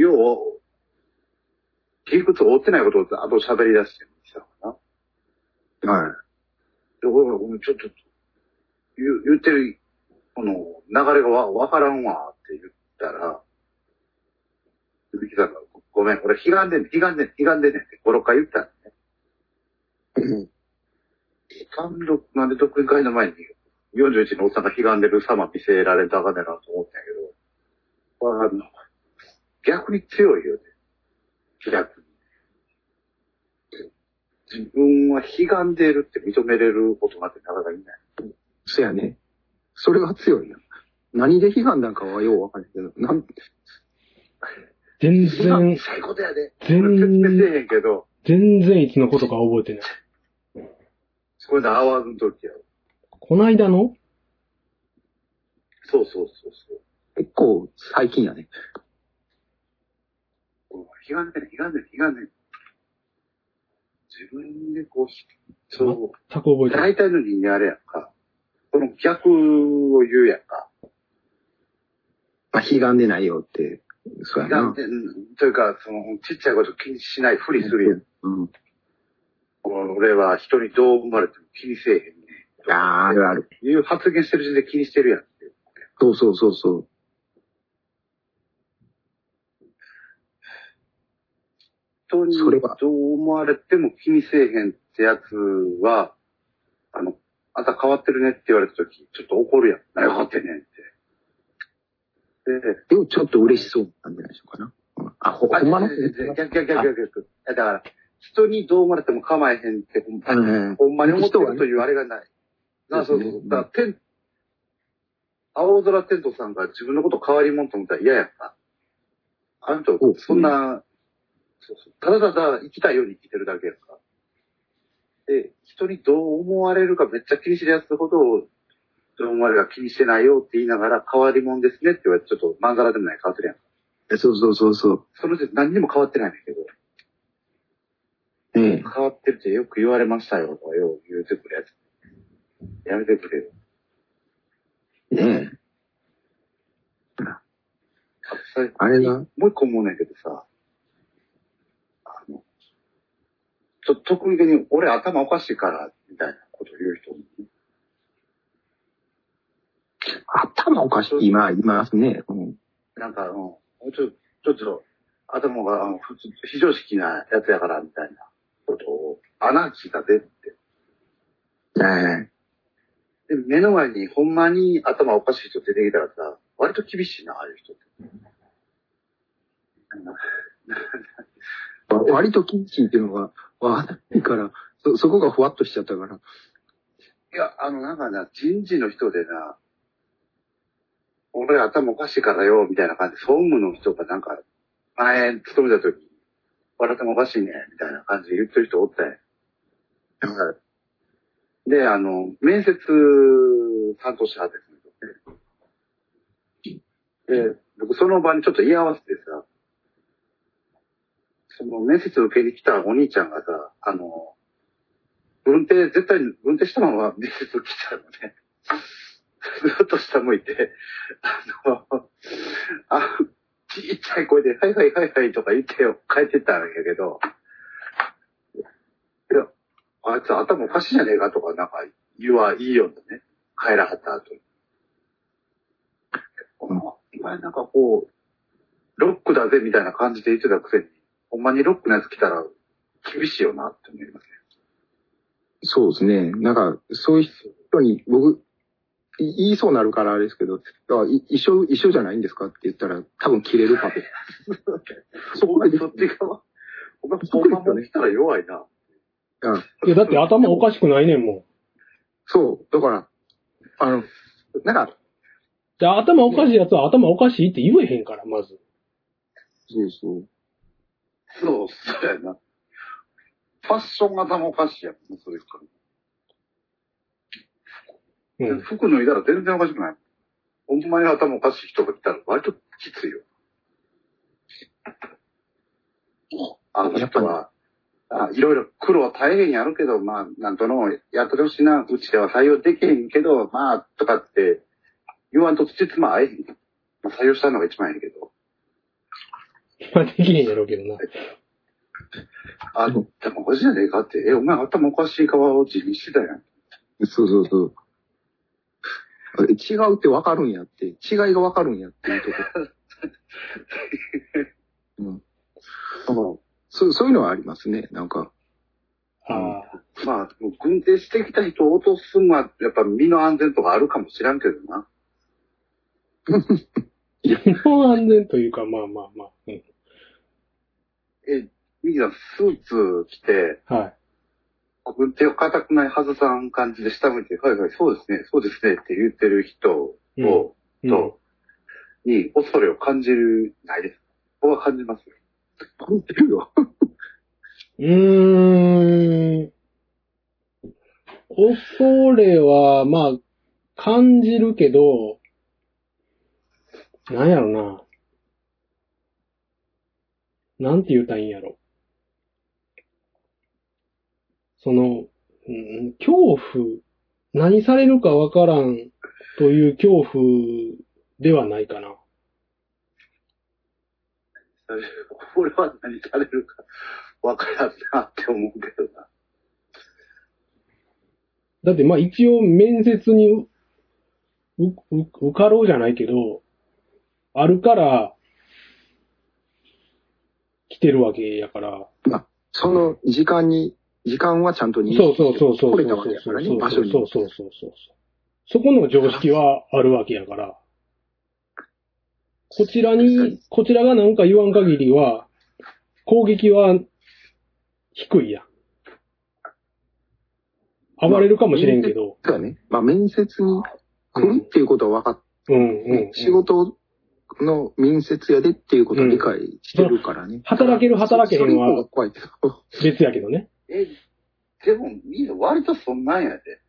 理屈を追ってないことをあと喋り出して、ミキさんかな。 はい。 で、俺、ちょっと、言ってる、この、流れがわからんわ、って言ったら、ミキさんが、ごめん、俺、悲願でんねんって5、6回言ったのね。なんで独演会の前に41のおっさんが悲願でる様見せられたかねなと思ったんやけど、逆に強いよね。逆に。自分は悲願でるって認めれる大人ってなかなかいない。 そやね。それは強いよ。何で悲願なんかはようわかんないけど、 全然、 最高だよね。 全然説明せえへんけど、 全然いつのことか覚えてない。 これでアワーズの時やろ。 こないだの？ そう。 結構最近やね。 悲願で。自分でこう、そう。 全く覚えてない。 大体の人間あれやんか。この逆を言うやんか。 悲願でないよって。そうやな。 というか、ちっちゃいこと気にしないふりするやん。 うん。 俺は人にどう思われても気にせえへんね。 ある。 いう発言してる時点で気にしてるやん。 そう。 人にどう思われても気にせえへんってやつは、あんた変わってるねって言われた時、ちょっと怒るやん。何変わってんねんって。 でもちょっと嬉しそうなんじゃないでしょうかな。ほんまの逆。だから、人にどう思われても構えへんって、ほんまに思ってるというあれがない。そう。だから青空テントさんが自分のこと変わりもんと思ったら嫌やんか。あの人、そんな、ただ生きたいように生きてるだけやんか。で、人にどう思われるかめっちゃ気にしてるやつほど、どう思われるか気にしてないよって言いながら変わりもんですねって言われてちょっと漫画らでもない変わってるやんか。 そう。 その人何にも変わってないんだけど。変わってるってよく言われましたよとかよう言うてくるやつ。やめてくれよ。 ねえ。 あれがもう一個思うねんけどさ、ちょっと得意げに俺頭おかしいからみたいなこと言う人。 頭おかしい。今、いますね。 なんか、ちょっと、頭が、普通、非常識なやつやから、みたいなことを、アナーキーだぜって。で、目の前にほんまに頭おかしい人出てきたらさ、割と厳しいな、ああいう人って。 割と厳しいっていうのが、わかんないから、そこがふわっとしちゃったから。 いや、なんかな、人事の人でな、俺頭おかしいからよ、みたいな感じで、総務の人がなんか、前、勤めた時、俺頭おかしいね、みたいな感じで言ってる人おったんや。で、面接担当者ですね。で、僕その場にちょっと居合わせてさ、その面接受けに来たお兄ちゃんがさ、絶対に運転したまま面接来たのね。ずっと下向いて、ちっちゃい声で、はいはいはいはいとか言ってよ、帰ってったんやけど、いや、あいつ頭おかしいじゃねえかとかなんか言いよんだね。帰らはった後に。今なんかこう、ロックだぜみたいな感じで言ってたくせに、ほんまにロックのやつ来たら厳しいよなって思いますね。 そうですね。なんか、そういう人に僕、言いそうになるからあれですけど、一緒じゃないんですかって言ったら多分切れるかと。 そっち側。お前ほんまも来たら弱いな。 いや、だって頭おかしくないねんもん。 そう。だから、なんか。 じゃあ頭おかしいやつは頭おかしいって言えへんから、まず。 そうやな。ファッションが頭おかしいやつもそうですから。服脱いだら全然おかしくない。ほんまに頭おかしい人が来たら割ときついよ。あの人は、いろいろ苦労は大変やるけど、まあ、なんとの、やってほしいな、うちでは採用できへんけど、まあ、とかって言わんとつじつまあえへん。まあ、採用したのが一番やねんけど。 まあ、できへんやろうけどな。 でもおかしいじゃねえかって、お前頭おかしい側を自認してたやん。 そう。違うって分かるんやって、違いが分かるんやっていうところ。そういうのはありますね、なんか。 まあ、軍手してきた人を落とすのは、やっぱ身の安全とかあるかもしらんけどな。 身の安全というか、まあ。 ミキさん、スーツ着て、 はい。 軍手を固くないはずさん感じで下向いて、はいはい、そうですねって言ってる人に恐れを感じる、ないです。僕は感じますよ。 感じるよ。 恐れは、まあ、感じるけど、なんやろな。なんて言うたらいいんやろ。恐怖、何されるかわからんという恐怖ではないかな。 俺は何されるかわからんなって思うけどな。 だってまあ一応面接に受かろうじゃないけど、あるから来てるわけやから。 その時間はちゃんとそう。 来れたわけやからね、場所に。 そう。そこの常識はあるわけやから。こちらがなんか言わん限りは、攻撃は低いやん。暴れるかもしれんけど。 そうだね。まあ面接に来るっていうことは分かって、仕事の面接やでっていうことを理解してるからね。 働ける働けへんは怖いけど別やけどね。 でもみんな割とそんなんやで。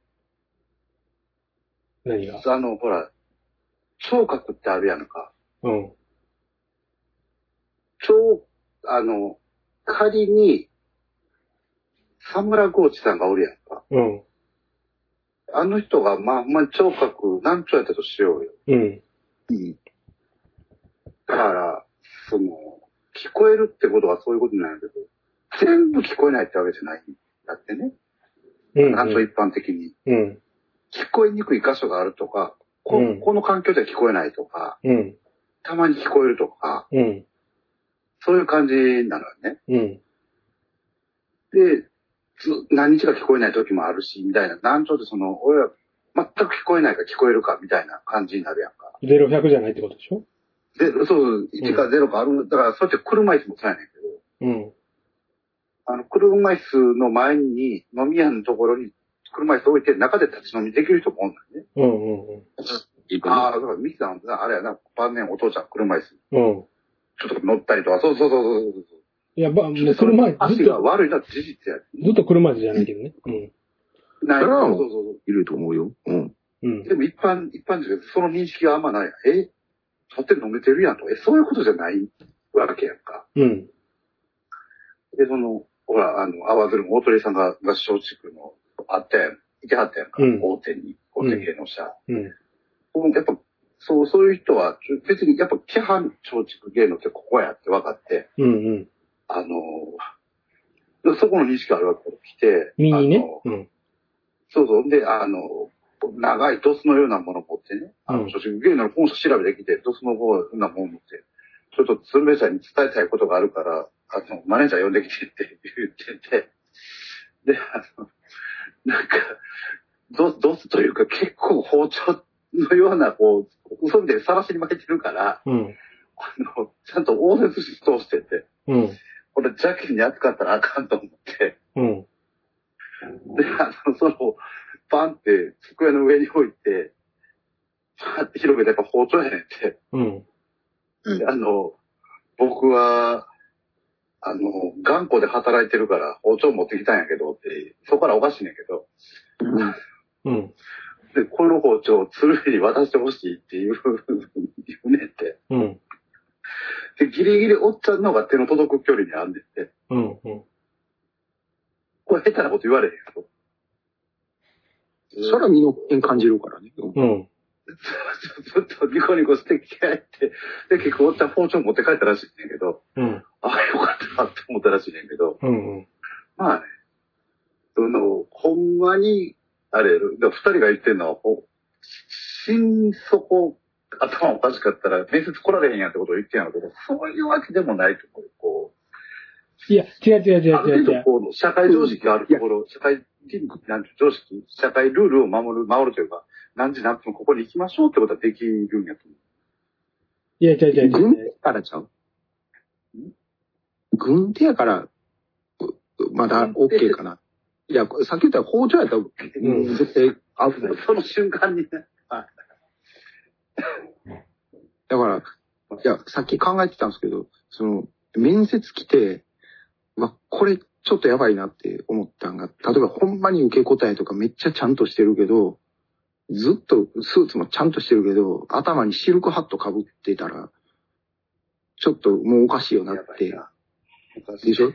何が？ ほら、聴覚ってあるやんか。仮に、サムラゴーチさんがおるやんか。あの人が、まあ、聴覚何兆やったとしようよ。だから、聞こえるってことはそういうことなんだけど、全部聞こえないってわけじゃないんだってね。何兆一般的に。聞こえにくい箇所があるとか、 この環境では聞こえないとか、 うん。 たまに聞こえるとか、 うん。 そういう感じなのよね。 うん。 で、何日か聞こえない時もあるし、みたいな。難聴って俺は全く聞こえないか聞こえるか、みたいな感じになるやんか。 0、100じゃないってことでしょ？ で、そう、1か0かある。だから、そうやって車椅子もそうやねんけど、 うん。 車椅子の前に、飲み屋のところに車椅子置いて、中で立ち飲みできる人もおんのね。 うんうんうん。 ああ、だからミキさん、あれやな、晩年お父ちゃん車椅子。 うん。 ちょっと乗ったりとか、そう。 いや、もう車椅子足が悪いのは事実や。 ずっと車椅子じゃないけどね。うん。 ない。そう。 いると思うよ。うん。 うん。 でも一般人がその認識があんまないやん。立って飲めてるやんとか、そういうことじゃないわけやんか。 うん。 で、ほら、淡鶴の大鳥さんが松竹のあったやん。いてはったやんか。 うん、 大手芸能者。 うん。 やっぱ、そういう人は、別にやっぱ規範松竹芸能ってここやって分かって、 うんうん。 そこの認識あるわけ来て、 見にね。うん。 そう。で、長いドスのようなものを持ってね、松竹芸能の本社調べてきて、ドスのようなものを持って、ちょっと鶴瓶さんに伝えたいことがあるから、マネージャー呼んできてって言ってて、で、なんか、ドスというか結構包丁のような、嘘みたいにさらしに巻いてるから、 うん。 ちゃんと応接し通してて、 うん。 これ邪気に扱ったらあかんと思って、 うん。 で、パンって机の上に置いて、パンって広げてやっぱ包丁やねんって。 うん。 で僕は、頑固で働いてるから包丁持ってきたんやけどって、そこからおかしいねんけど、 うん。 で、この包丁を鶴瓶に渡してほしいって言うねんって。 うん。 で、ギリギリおっちゃんの方が手の届く距離にあんねんって。 うん。うん。 これ下手なこと言われへんやろ。 それは身の危感じるからね。 うん。 ずっとニコニコしてきて、で、結構おっちゃん包丁持って帰ったらしいねんけど、 うん。 ああ、よかったなって思ったらしいねんけど、 うん。 まあね、ほんまに、あれ、二人が言ってんのは、心底、頭おかしかったら面接来られへんやんってことを言ってんやろけど、そういうわけでもないところ、 いや、違う。 ある程度社会常識があるところ、社会常識、社会ルールを守るというか、何時何分ここに行きましょうってことはできるんやと思う。 いや、違う。 軍手からちゃう？軍手やから、まだ OK かな。いや、さっき言ったら包丁やったら、絶対危ない。 その瞬間にね。 だから、いや、さっき考えてたんですけど、面接来て、これちょっとやばいなって思ったんが、例えばほんまに受け答えとかめっちゃちゃんとしてるけど、ずっとスーツもちゃんとしてるけど、頭にシルクハット被ってたら、ちょっともうおかしいよなって。でしょ？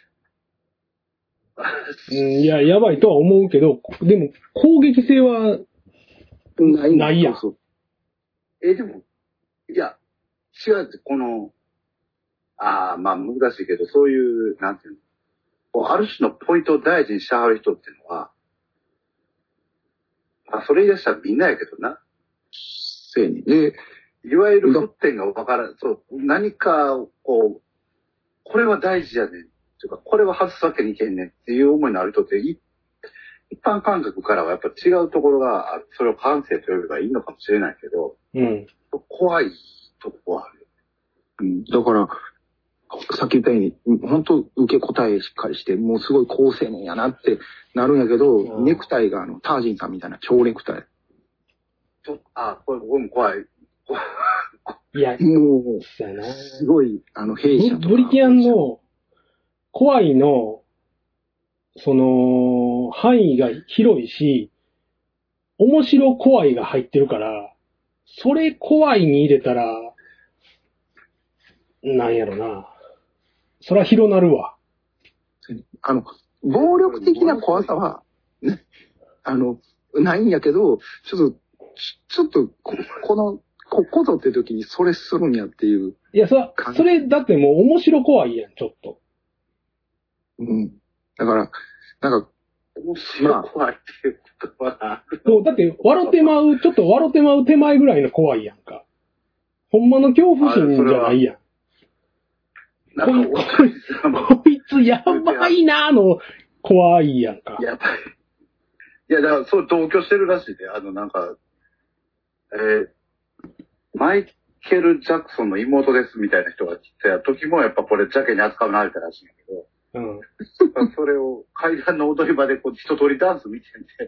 いや、やばいとは思うけど、でも攻撃性はないやん。 そう。でも、いや、違うって、まあ難しいけど、そういう、なんていうの、ある種のポイントを大事にしはる人っていうのは、それ言い出したらみんなやけどな。 そうやね。で、 いわゆる沸点がわからん、何かこれは大事やねん。というか、これは外すわけにいけんねんっていう思いのある人って、一般感覚からはやっぱ違うところがある。それを感性と呼べばいいのかもしれないけど、怖いとこはある。 だから、さっき言ったように、本当受け答えしっかりして、もうすごい好青年やなってなるんやけど、ネクタイがタージンさんみたいな超ネクタイ。 これも怖い。 いや、 もう、すごい、弊社とか。 ブリキャンの、怖いの、範囲が広いし、面白怖いが入ってるから、それ怖いに入れたら、なんやろな。そら広なるわ。 暴力的な怖さは、ね、ないんやけど、ちょっと、ここぞって時にそれするんやっていう。 いや、それ、だってもう面白怖いやん、ちょっと。 だから、なんか、 面白い怖いっていうことは、 そう、だって、ちょっと笑ってまう手前ぐらいの怖いやんか。ほんまの恐怖心じゃないやん。 なんか、 こいつやばいなーの怖いやんか。 やばい。いや、だからそう同居してるらしいで、なんか、マイケル・ジャクソンの妹ですみたいな人が来た時もやっぱこれ邪気に扱うなれたらしいんやけど、それを階段の踊り場でこう一通りダンス見てて、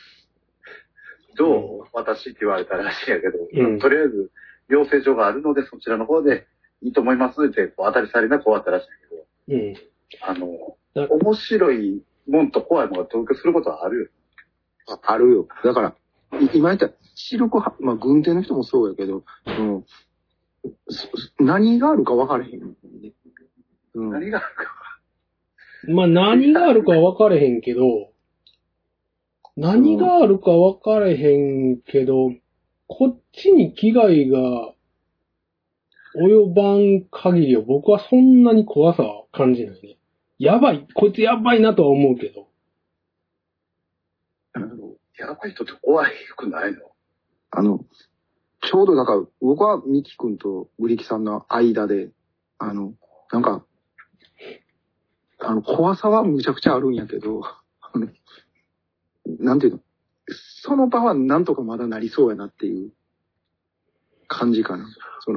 どう、私って言われたらしいんやけど、とりあえず養成所があるのでそちらの方でいいと思いますってこう当たり障りなく終わったらしいんやけど、面白いもんと怖いものが同居することはあるよ。 あるよ。だから、今言ったシルクハ、まあ軍手の人もそうやけど、何があるか分からへん、ね。 何があるか。 まあ何があるか分からへんけど、こっちに危害が及ばん限りは僕はそんなに怖さは感じないね。こいつやばいなとは思うけど。 やばい人って怖くないの？ ちょうどだから、僕はミキ君とブリキさんの間で、なんか、怖さはむちゃくちゃあるんやけど、なんていうの、その場はなんとかまだなりそうやなっていう感じかな。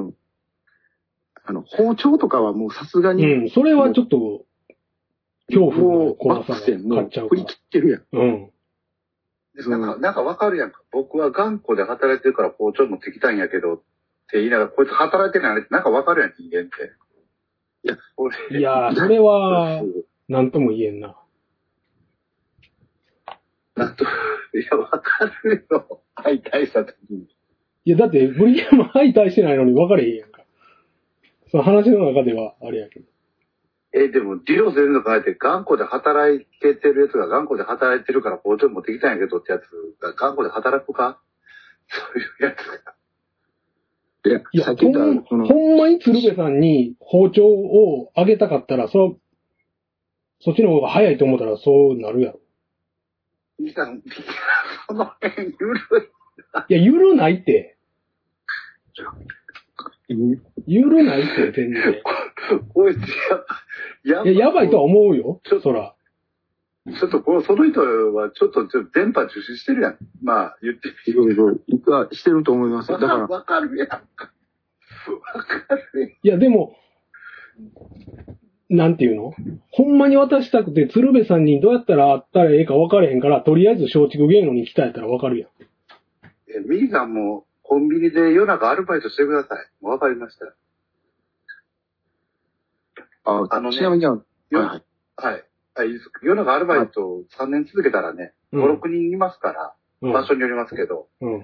包丁とかはもうさすがに。 それはちょっと、恐怖の怖さが勝っちゃうから。振り切ってるやん。 なんかわかるやんか。僕は頑固で働いてるから包丁持ってきたんやけどって言いながら、こいつ働いてないってなんかわかるやん、人間って。 いや、それは、なんとも言えんな。 いや、わかるよ。相対した時に。 いや、だって、ブリキャンも相対してないのに分かれへんやんか。その話の中では、あれやけど。 でも、理論するの考えて、頑固で働いてるやつが頑固で働いてるから包丁持ってきたんやけどってやつが頑固で働くか？そういうやつが。 いや、ほんまに鶴瓶さんに包丁をあげたかったら、そっちの方が早いと思ったらそうなるやろ。 その辺ゆるい。いや、ゆるないって。ゆるないって全然。 こいつやばいとは思うよ。そら。 ちょっとその人はちょっと電波受信してるやん。まあ言ってみる。 してると思います。 だからわかるやん。わかる。 いやでもなんていうの？ほんまに渡したくて鶴瓶さんにどうやったら会ったらええか分からへんから、とりあえず松竹芸能に来たやったら分かるやん。 ミリさんもコンビニで夜中アルバイトしてください。分かりました。 ちなみにはい。 夜中アルバイト3年続けたらね、5、6人いますから、場所によりますけど、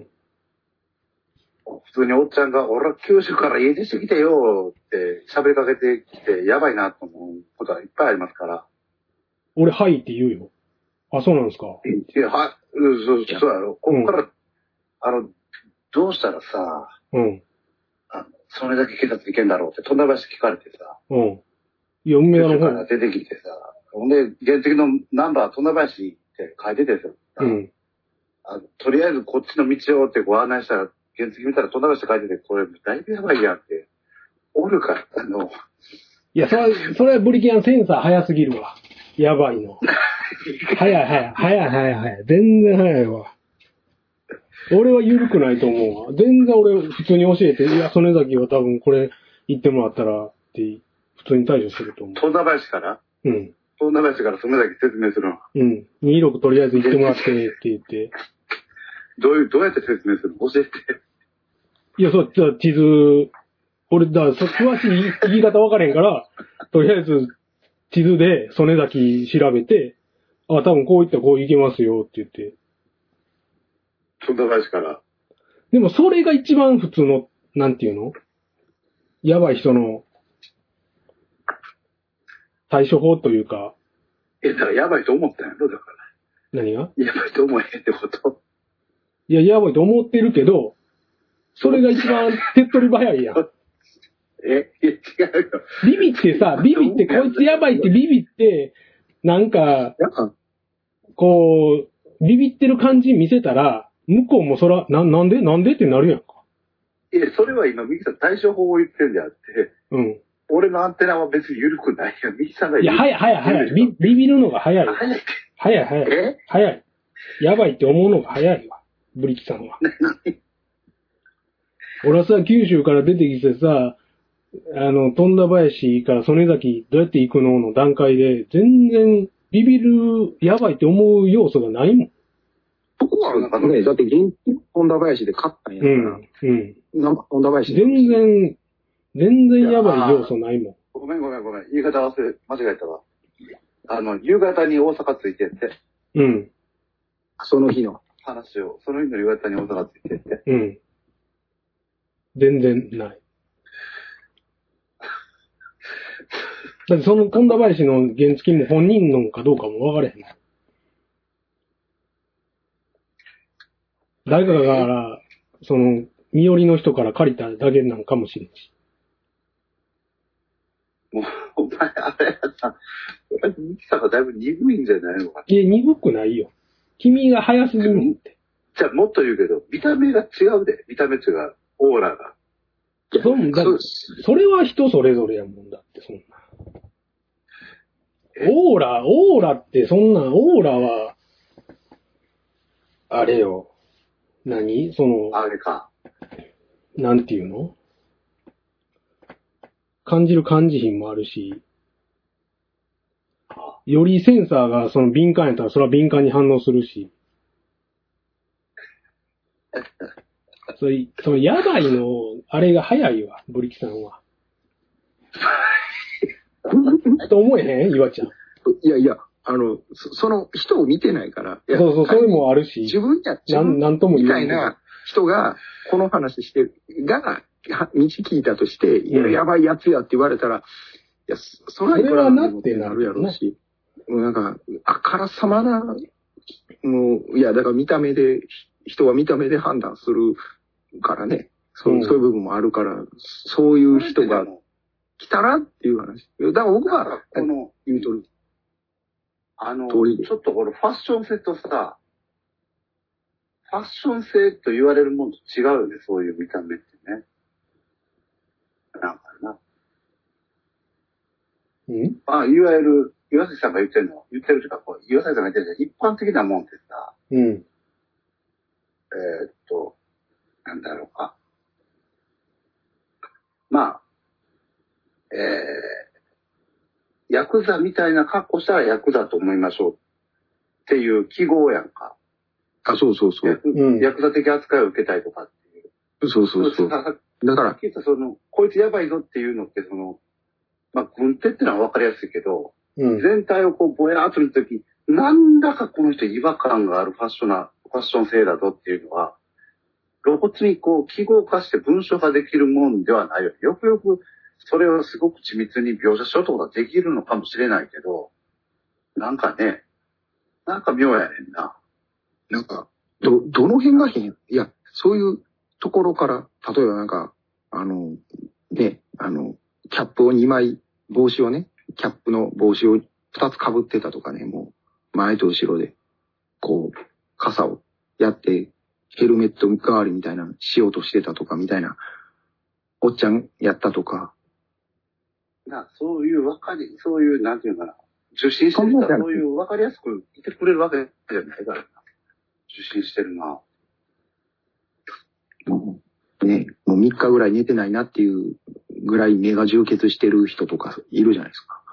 普通におっちゃんが、俺は九州から家出してきてよって喋りかけてきて、やばいなと思うことはいっぱいありますから。 俺、はいって言うよ。あ、そうなんですか。 いや、そうやろ。ここから、どうしたらさ、それだけ警察行けんだろうって、富田林聞かれてさ、 いや、梅田の方から出てきてさ、ほんで、原付のナンバー富田林って書いててさ、とりあえずこっちの道をってご案内したら、原付見たら富田林って書いてて、これだいぶやばいやんって、おるから、 いや、それはブリキャンセンサー早すぎるわ。やばいの。早い。全然早いわ。俺は緩くないと思うわ。全然俺普通に教えて、いや、曽根崎は多分これ言ってもらったらって普通に対処すると思う。 富田林から富田林から曽根崎説明するの。 26とりあえず言ってもらってって言って。 どうやって説明するの？教えて。 いや、地図、俺、詳しい言い方分からへんから、とりあえず地図で曽根崎調べて、多分こういったらこう行けますよって言って。 富田林から。 でもそれが一番普通の、なんていうの？やばい人の対処法というか。 だからやばいと思ったんやろ、だから。 何が？ やばいと思えへんってこと？ いや、やばいと思ってるけど、それが一番手っ取り早いやん。 違うよ。 ビビってこいつやばいってビビって、なんか、 こう、ビビってる感じ見せたら、向こうもそら、なんでってなるやんか。 いや、それは今、ミキさん対処法を言ってるんであって、 うん。 俺のアンテナは別に緩くないよ。ミキさんがいや、早い。ビビるのが早いわ。早い。早い。やばいって思うのが早いわ。ブリキさんは。俺はさ、九州から出てきてさ、富田林から曽根崎どうやって行くのの段階で、全然ビビる、やばいって思う要素がないもん。 そこはね、だって現地富田林で勝ったんやから。富田林全然やばい要素ないもん。 ごめん。言い方間違えたわ。夕方に大阪着いてって。 うん。 その日の話を、その日の夕方に大阪着いてって。 うん。全然ない。だってその富田林の原付も本人のかどうかも分かれへん。誰かが、身寄りの人から借りただけなんかもしれんし。 もう、お前、あれやさ、ミキさんがだいぶ鈍いんじゃないのか。 いや、鈍くないよ。君が早すぎるんって。 じゃあ、もっと言うけど、見た目が違うで。見た目っていうか、オーラが。 それは人それぞれやもんだって、そんな。オーラってそんな、オーラは、あれよ。何あれか。 なんていうの？感じる感じ品もあるし、よりセンサーが敏感やったらそれは敏感に反応するし、そのやばいの、あれが早いわ、ブリキさんは。と思えへん？岩ちゃん。 いや、その人を見てないから。 そう、それもあるし。 自分なんとも言えない。 みたいな人が、この話してる、道聞いたとして、いや、やばいやつやって言われたら、いや、それはなってなるやろうし、もうなんか、あからさまな、もう、いや、だから人は見た目で判断するからね、そういう部分もあるから、そういう人が来たらっていう話。だから僕は、言うとる。 ちょっとこれファッション性とさ、ファッション性と言われるものと違うよね、そういう見た目ってね。なんかな。まあ、いわゆる、岩崎さんが言ってるというか、岩崎さんが言ってる一般的なもんってさ、なんだろうか。まあ、ヤクザみたいな格好したらヤクザと思いましょうっていう記号やんか。 あ、そう。 ヤクザ的扱いを受けたいとかっていう。 そう。だから、 こいつやばいぞっていうのって、まあ、軍手ってのは分かりやすいけど、全体をぼやーっと見たとき、なんだかこの人違和感があるファッション性だぞっていうのは、露骨に記号化して文章化できるもんではないよ。よくよく、それをすごく緻密に描写しようとかできるのかもしれないけど、なんか妙やねんな。 なんか、どの辺が変？いや、そういうところから、例えばなんか、キャップを2枚、帽子をね、キャップの帽子を2つ被ってたとかね、もう、前と後ろで、傘をやって、ヘルメット代わりみたいなのしようとしてたとかみたいな、おっちゃんやったとか。 そういう、なんていうのかな。受信してる人はそういう分かりやすく言ってくれるわけじゃないからな。受信してるな。 もう3日ぐらい寝てないなっていうぐらい目が充血してる人とかいるじゃないですか。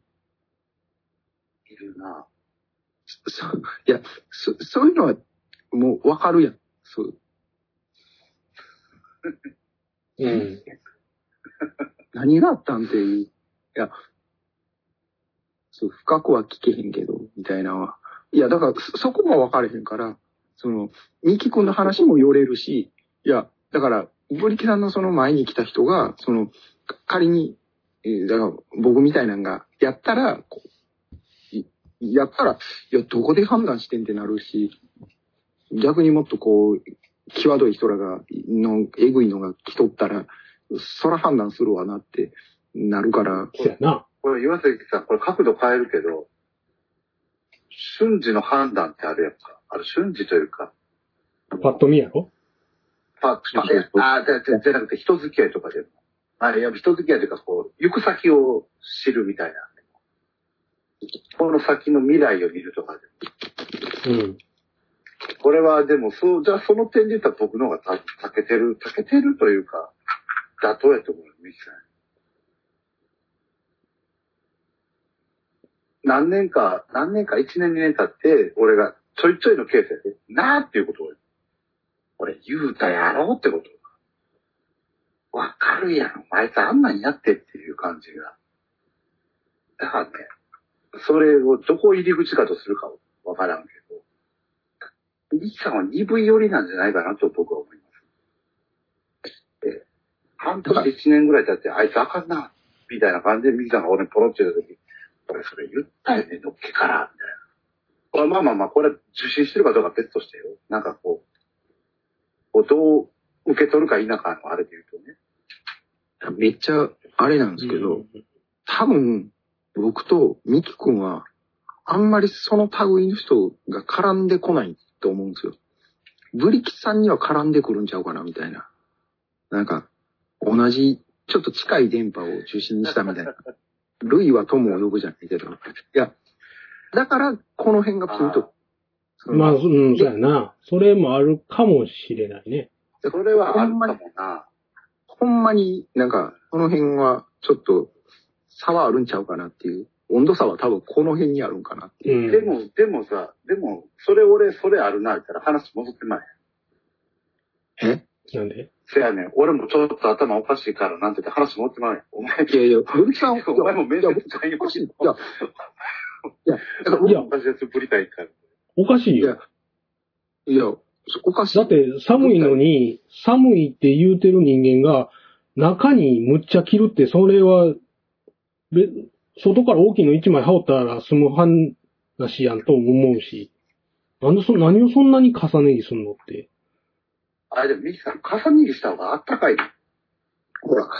いるな。 いや、そういうのはもう分かるやん。そう。何があったんっていう。いや、深くは聞けへんけど、みたいなのは。いや、だから、そこが分かれへんから、ミキ君の話も寄れるし、いや、だから、ブリキさんのその前に来た人が、仮に、だから僕みたいなのがやったら、いや、どこで判断してんってなるし、逆にもっと際どい人らが、えぐいのが来とったら、そら判断するわなってなるから。 そうやな。 これ岩崎さん、これ角度変えるけど、 瞬時の判断ってあるやんか。瞬時というか。 パッと見やろじゃなくて人付き合いとかでも。いや、人付き合いというか、こう、行く先を知るみたいな。この先の未来を見るとかでも。これはでも、じゃあその点で言ったら僕の方がたけてるというか、妥当やと思う、ミキさん。何年か、1年2年経って、俺がちょいちょいのケースやで、なーっていうことを、俺言うたやろってこと。わかるやん。あいつあんなにやってっていう感じが。だからね、それをどこ入り口かとするかわからんけど、ミキさんは鈍い寄りなんじゃないかなと僕は思います。で、半年1年ぐらい経って、あいつあかんな、みたいな感じでミキさんが俺にポロって言った時、俺それ言ったよね、のっけから、みたいな。まあ、これ受信してるかどうか別としてよ。なんかこうどう受け取るか否かのあれで言うとね。 めっちゃあれなんですけど、多分僕とミキ君はあんまりその類の人が絡んでこないと思うんですよ。ブリキさんには絡んでくるんちゃうかなみたいな。なんか同じちょっと近い電波を受信したみたいな。類は友を呼ぶじゃないけど。いや、だからこの辺がピンと。 まあ、そうやな。それもあるかもしれないね。 それはあるかもな。 ほんまになんか、この辺はちょっと差はあるんちゃうかなっていう。温度差は多分この辺にあるんかなっていう。 でも、それあるな、言ったら話戻ってまい。 なんでせやねん。俺もちょっと頭おかしいからなんて言って話戻ってまい。お前。 いや、ブリキさん、 お前も面接ちゃいましい。いや、おかしいやつぶりたいから。 おかしいよ。 いや、おかしい。 だって寒いのに、寒いって言うてる人間が、中にむっちゃ着るって、それは、外から大きいの一枚羽織ったら済む話やんと思うし。何をそんなに重ね着すんのって。 でもミキさん、重ね着した方があったかい。 ほら。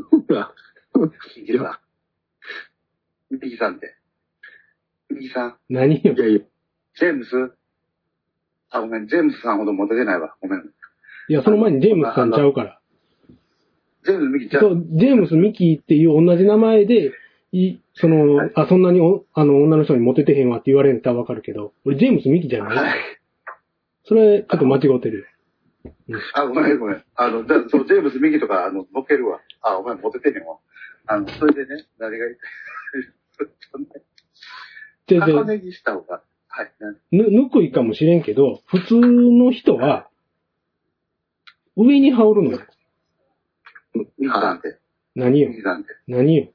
ミキさんって。ミキさん。 何よ。 いやいや。 ジェームスごめん、ジェームスさんほどモテてないわ。ごめん。 いや、その前にジェームスさんちゃうから。 ジェームス・ミキちゃう。 そう、ジェームス・ミキっていう同じ名前で、そんなに女の人にモテてへんわって言われるんだったらわかるけど、俺ジェームス・ミキじゃない。はい。それ、ちょっと間違ってるよ。 ごめん。そう、ジェームス・ミキとか、乗っけるわ。お前モテてへんわ。それでね、何が言いたい重ね着した方が。はい。 ぬくいかもしれんけど、普通の人は、上に羽織るのよ。 ミキさんって。 何よ。 ミキさんって。 何よ。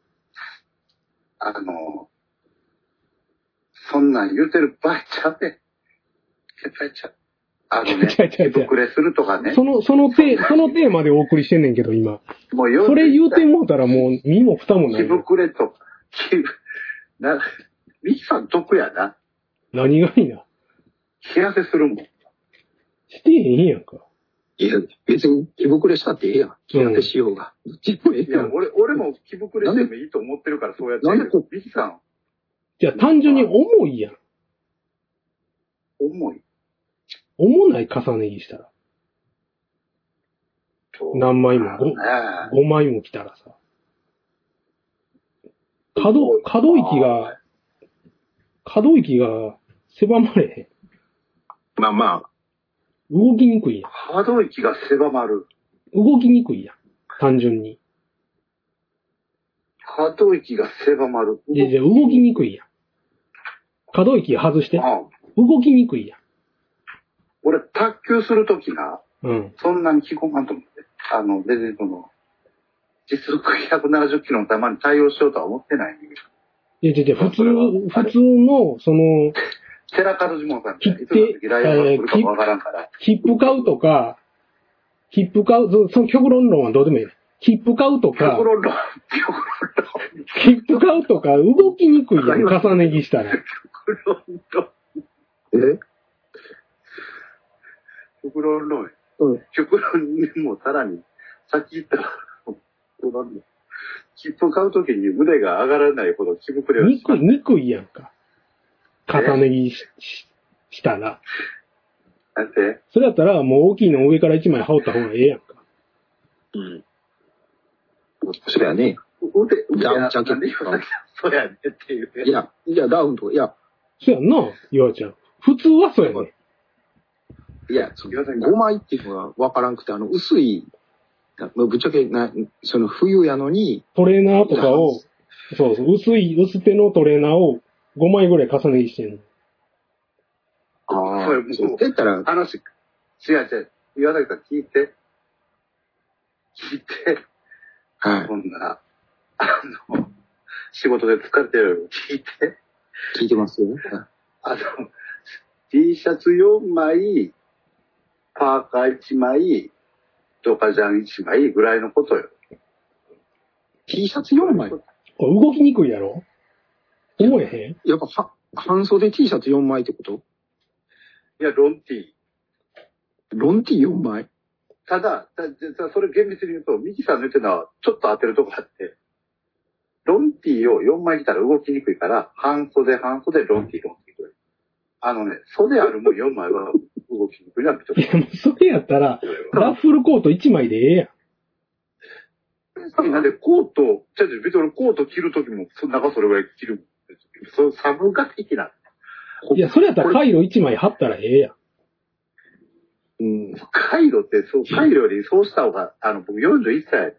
そんなん言うてる場合ちゃうね。手膨れするとかね。 そのテーマでお送りしてんねんけど、今。 もうそれ言うてもうたらもう、身も蓋もない。 手膨れと、ミキさん得やな。 何がいいな。 日焼けするもん。 してへんやんか。 いや、別に気膨れしたってええやん。日焼けしようが。どっちもええやん。 俺も気膨れしてもいいと思ってるからそうやってる。ミキさん。 じゃあ単純に重いやん。重ない重ね着したら。何枚も、5枚も来たらさ。可動域が狭まれへん。 まあ。 動きにくいやん。 可動域が狭まる。 動きにくいやん。単純に。 可動域が狭まる。 じゃ動きにくいやん。可動域外して。動きにくいやん。 俺、卓球するときな、そんなに着込まんと思って。別に実速170キロの球に対応しようとは思ってない。 いや、普通の、 セラカルジモンさんっていつの時ライアンが来るかもわからんから。 切符買うとか、その極論論はどうでもいい。切符買うとか、切符買うとか、動きにくいやん、重ね着したら。 極論論。極論にもさらに、先行ったら、切符買うときに胸が上がらないほど気膨れはします。 にくいやんか。 重ね着したら。 なんてそれだったらもう大きいの上から1枚羽織った方がええやんか。 うん。そやね。ダウンジャケットとか。 そうやねっていう。 いや、ダウンとか、いや。 そうやんな、岩ちゃん。普通はそうやね。 いや、5枚っていうのがわからんくて、薄い、ぶっちゃけその冬やのに。 トレーナーとかを、そう、薄手のトレーナーを5枚ぐらい重ね着してんの。 ああ、そう言ったら。 話、違う。岩崎さん聞いて。 はい。 ほんなら、仕事で疲れてる聞いて。 聞いてますよ。 T シャツ4枚、パーカー1枚、ドカジャン1枚ぐらいのことよ。 T シャツ4枚これ動きにくいやろ？思えへん？ やっぱ半袖 T シャツ4枚ってこと？ いや、ロン T。 ロン T4 枚？ ただ、それ厳密に言うと、ミキさんの言ってるのはちょっと当てるとこあって、ロン T を4枚着たら動きにくいから、半袖、ロン T。袖あるもん4枚は動きにくいなって。 いや、もうそれやったら、ラッフルコート1枚でええやん。なんでコート、別に俺コート着るときも、長それぐらい着る。寒がりな。 いや、それやったらカイロ1枚貼ったらええやん。 うん。カイロよりそうした方が、僕41歳。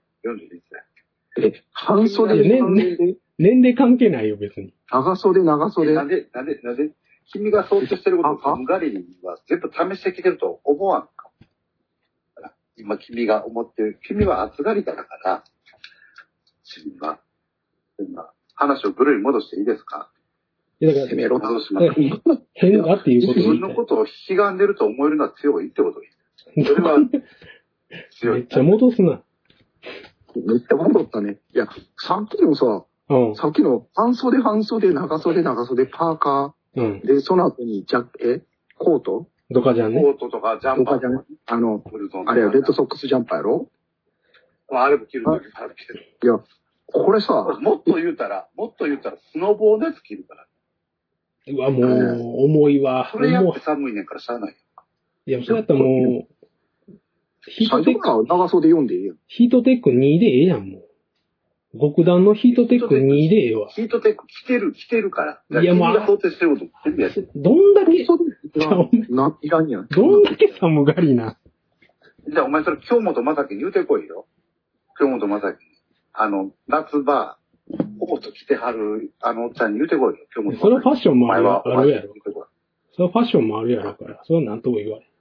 半袖年齢関係ないよ、別に。 長袖。 なんで、君が想定してることを寒がりには全部試してきてると思わんか。今君が思ってる、君は暑がりだから、君は、話をブルーに戻していいですか？ いや、だから、 攻めろどうします？ 変だっていうこと自分のことを悲願でると思えるのは強いってことです。それは強い。 めっちゃ戻すな。 めっちゃ戻ったね。いや、さっきのさ、さっきの半袖、長袖、パーカー。で、その後にコート？ ドカジャンね。 コートとかジャンパー。 あれはレッドソックスジャンパーやろ？ あれも着るときあるけど。 いや、これさ。 もっと言うたら、スノボーのやつ着るから。 うわ、もう、重いわ。 それやって寒いねんからしゃあない。 いや、それやったらもう、 ヒートテック長袖読んでいいやん。 ヒートテック2でええやん、もう。極暖のヒートテック2でええわ。 ヒートテック着てるから。 いや、まあ、 想定してること全部やる。 どんだけ、 いらんやん。 どんだけ寒がりな。 じゃあお前それ京本正樹に言うてこいよ。京本正樹。夏場、コート着てはる、おっちゃんに言うてこいよ。京本正樹。 それはファッションもあるやろ。それはファッションもあるやろから。それはなんとも言われん。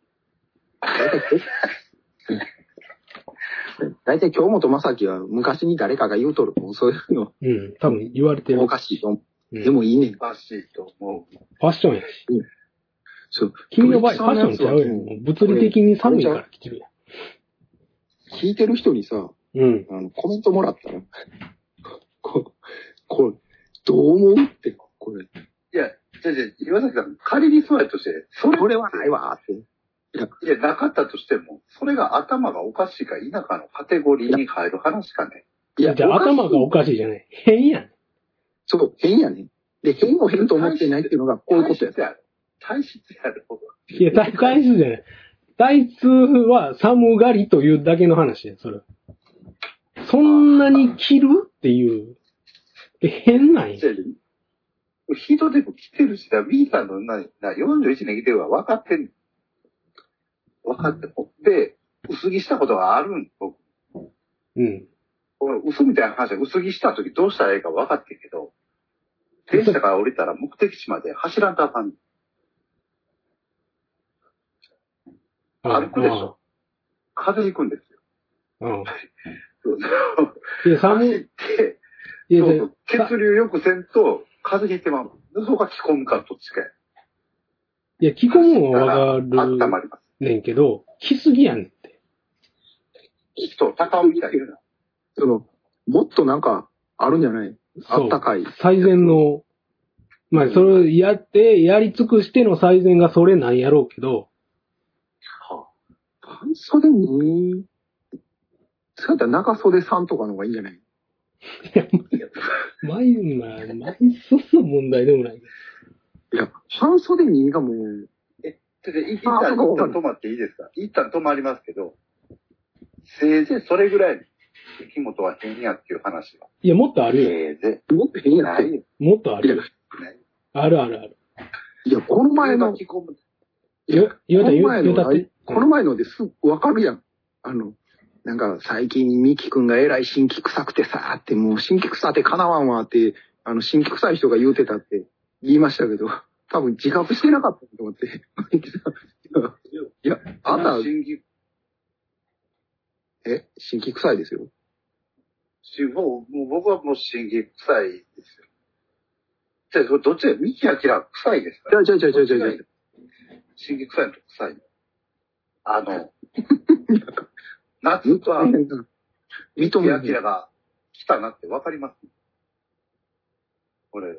大体京本正樹は昔に誰かが言うとるもん、そういうの。 うん、多分言われてる。 おかしいと。でもいいね。 おかしいと思う。 ファッションやし。 そう。 君の場合ファッションちゃうやん。物理的に寒いから着てるやん。聞いてる人にさ、コメントもらったら、これ、どう思うって、これ。 いや、岩崎さん、仮にそうやとして、 それはないわって。 いや、なかったとしても、それが頭がおかしいか否かのカテゴリーに入る話かね。 いや、じゃあ頭がおかしいじゃない。変やん。 そう、変やね。で、変を変と思ってないっていうのがこういうことや。 体質やる。 いや、体質じゃない。体質は寒がりというだけの話や、それ。そんなに着るっていう。変なんや。 ヒートテック着てるし、B さんの41年着てるは分かってんの。分かってる。で、薄着したことがあるん、僕。 うん。 薄みたいな話は薄着した時どうしたらいいか分かってるけど、電車から降りたら目的地まで走らんとあかん。歩くでしょ。風邪ひくんですよ。 いや、 走って、血流よくせんと、風邪ひいてまう。そこが着込むからどっちかや。 いや、着込むのは分かる。 温まります。 ねんけど、着すぎやねんって。 人、高尾みたいな。 もっとなんか、あるんじゃない？あったかい。 最善の、まあ、それをやり尽くしての最善がそれなんやろうけど。 半袖に、そうやったら長袖3とかの方がいいんじゃない？ いや、そんな問題でもないけど。 いや、半袖にがもう、 一旦止まっていいですか？一旦止まりますけど、せいぜいそれぐらい、木本は変やっていう話は。 いや、もっとあるよ。 せいぜい。もっと変やって。 もっとあるよ。あるあるある。 いや、この前の、この前のですぐわかるやん。なんか最近ミキ君がえらい新規臭くてさーって、もう新規臭ってかなわんわって、新規臭い人が言うてたって言いましたけど、多分自覚してなかったと思って。いや、あんた、新規臭いですよ。 もう僕はもう新規臭いですよ。じゃあ、どっちが、ミキアキラ臭いですか？ じゃあ。 新規臭いのと臭いの。夏は、ミキアキラが来たなってわかります？これ、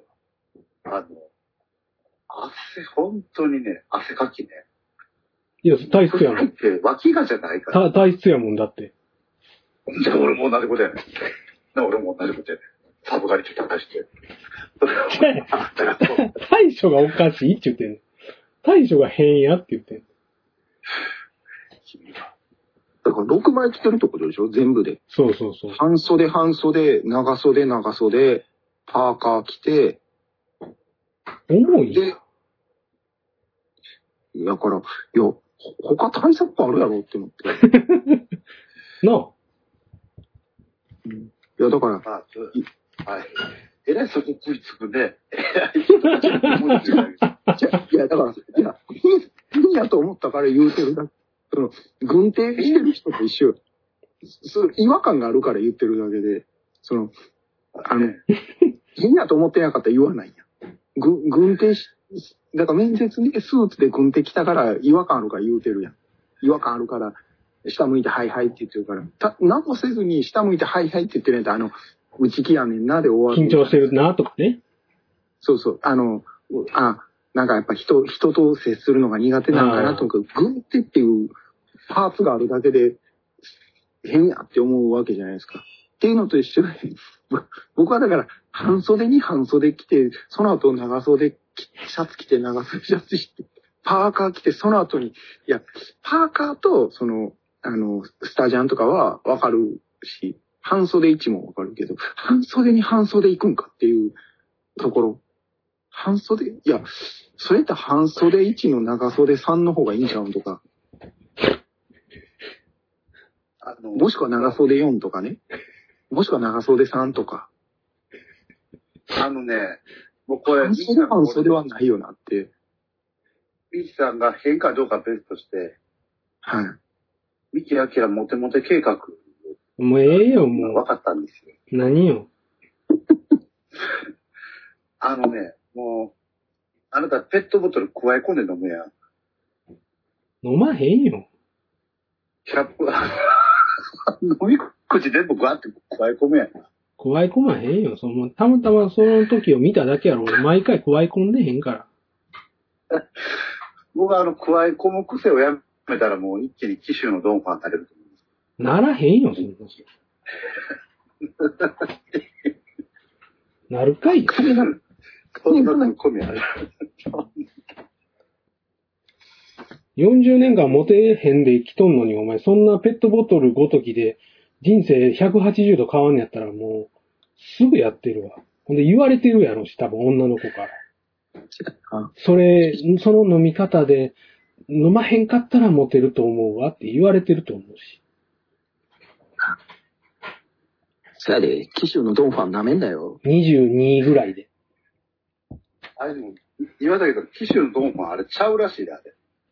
本当にね、汗かきね。 いや、体質やもん。 脇がじゃないから。 体質やもんだって。 じゃあ俺も同じことやねん。俺も同じことやねん。サブガリと高して。 対処がおかしいって言ってんの。対処が変やって言ってんの。 だから6枚着てるってことでしょ？全部で。 そう。 半袖、長袖、パーカー着て。 重いで、だから、いや、他対策あるやろって思って。 なあ。 いや、だから、 はい。えらいそこ食いつくね。 いや、だから、いやと思ったから言うてるだけ。軍手してる人と一緒。違和感があるから言ってるだけで、変やと思ってなかったら言わないや。軍手だから面接にスーツで軍手着たから違和感あるから言うてるやん。違和感あるから、下向いてはいはいって言ってるから。何もせずに下向いてはいはいって言ってないと、内気やねんなで終わる。 緊張してるなとかね。 そう。なんかやっぱ人と接するのが苦手なんかなとか、軍手っていうパーツがあるだけで変やって思うわけじゃないですか。っていうのと一緒で、僕はだから半袖に半袖着て、その後長袖シャツ着て長袖シャツ着て、パーカー着て、その後に、いや、パーカーとスタジャンとかはわかるし、半袖1もわかるけど、半袖に半袖行くんかっていうところ。半袖？いや、それって半袖1の長袖3の方がいいんちゃうんとか。もしくは長袖4とかね。もしくは長袖3とか。 もうこれ、 半袖はないよなって。 ミキさんが変かどうか別として、 はい。 ミキアキラモテモテ計画。 もうええよ、もう。 分かったんですよ。 何よ。 もう、あなたペットボトル加え込んで飲むやん。 飲まへんよ。 キャップ、飲み口全部ガーって加え込むやん。 加え込まへんよ。たまたまその時を見ただけやろ。俺毎回加え込んでへんから。 僕は加え込む癖をやめたらもう一気に紀州のドンファンになれると思うんです。 ならへんよ、そんな。なるかい。 そんな込みある。 40年間モテへんで生きとんのに、お前そんなペットボトルごときで人生180度変わんのやったらもうすぐやってるわ。ほんで言われてるやろし、多分女の子から。その飲み方で飲まへんかったらモテると思うわって言われてると思うし。 そやで、紀州のドンファン舐めんだよ。 22ぐらいで。 あれでも、言われたけど、紀州のドンファンあれちゃうらしいで、あれ。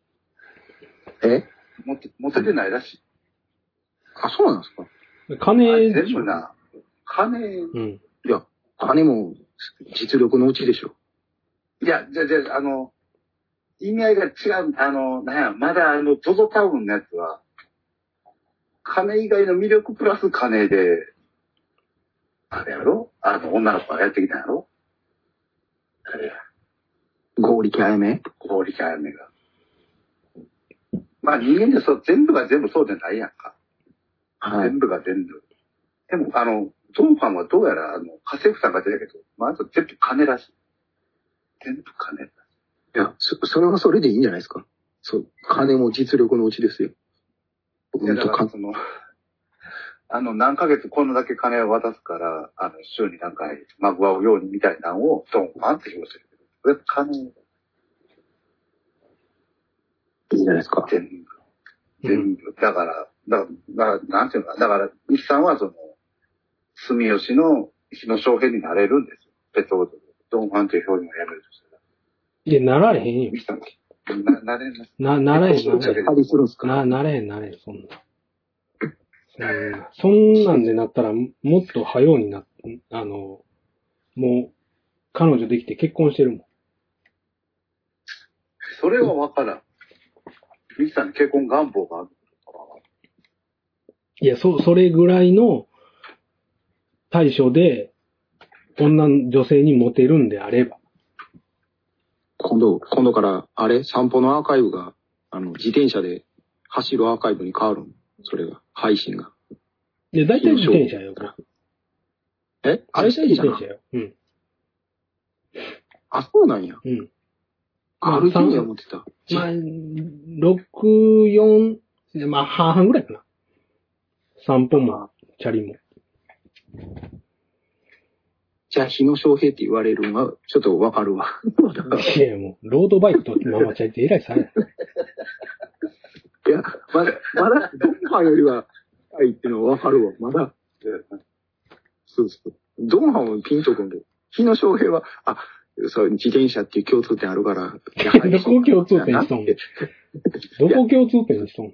モテてないらしい。 あ、そうなんですか？ 金、 全部な、金、 うん。 いや、金も実力のうちでしょ。 いや、じゃ意味合いが違う、まだZOZOタウンのやつは、金以外の魅力プラス金で、あれやろ？女の子がやってきたんやろ？あれや。 合力あやめが。まあ人間で全部が全部そうじゃないやんか。 はい。 全部が全部。でも、ドンファンはどうやら、家政婦さんが出たけど、まず全部金らしい。全部金らしい。 いや、それはそれでいいんじゃないですか。そう、金も実力のうちですよ。 いや、だから何ヶ月このだけ金を渡すから、週に何回、まぐわうようにみたいなのを、ドンパンって言わせるけど、それ金、 いいんじゃないですか。 全部。だから、なんていうのかな。だから、西さんは住吉の日野翔平になれるんですよ。ペットボトル。ドンファンという表現をやめるとしたら。 いや、なられへんよ。 西さん、なれます。 なれへん、なれへん、そんな。そんなんでなったら、もっと早うにもう、彼女できて結婚してるもん。 それはわからん。西さんに結婚願望があるから。 いや、それぐらいの対処で、女性にモテるんであれば。 今度から、散歩のアーカイブが、自転車で走るアーカイブに変わるの。それが、配信が。 で、大体自転車よ。大体自転車よ。うん。 あ、そうなんや。 うん。 歩きには持ってた。 まあ、6、4、まあ、半々ぐらいかな。散歩も、チャリも。 じゃあ、日野翔平って言われるのは、ちょっとわかるわ。 いや、もう、ロードバイクとママチャリって偉いさね。 いや、まだ、ドンハンよりは、はいっていうのはわかるわ。まだ。そう。ドンハンはピンとくんで。日野翔平は、そう、自転車っていう共通点あるから。 どこ共通点にしとんの？どこ共通点にしとんの？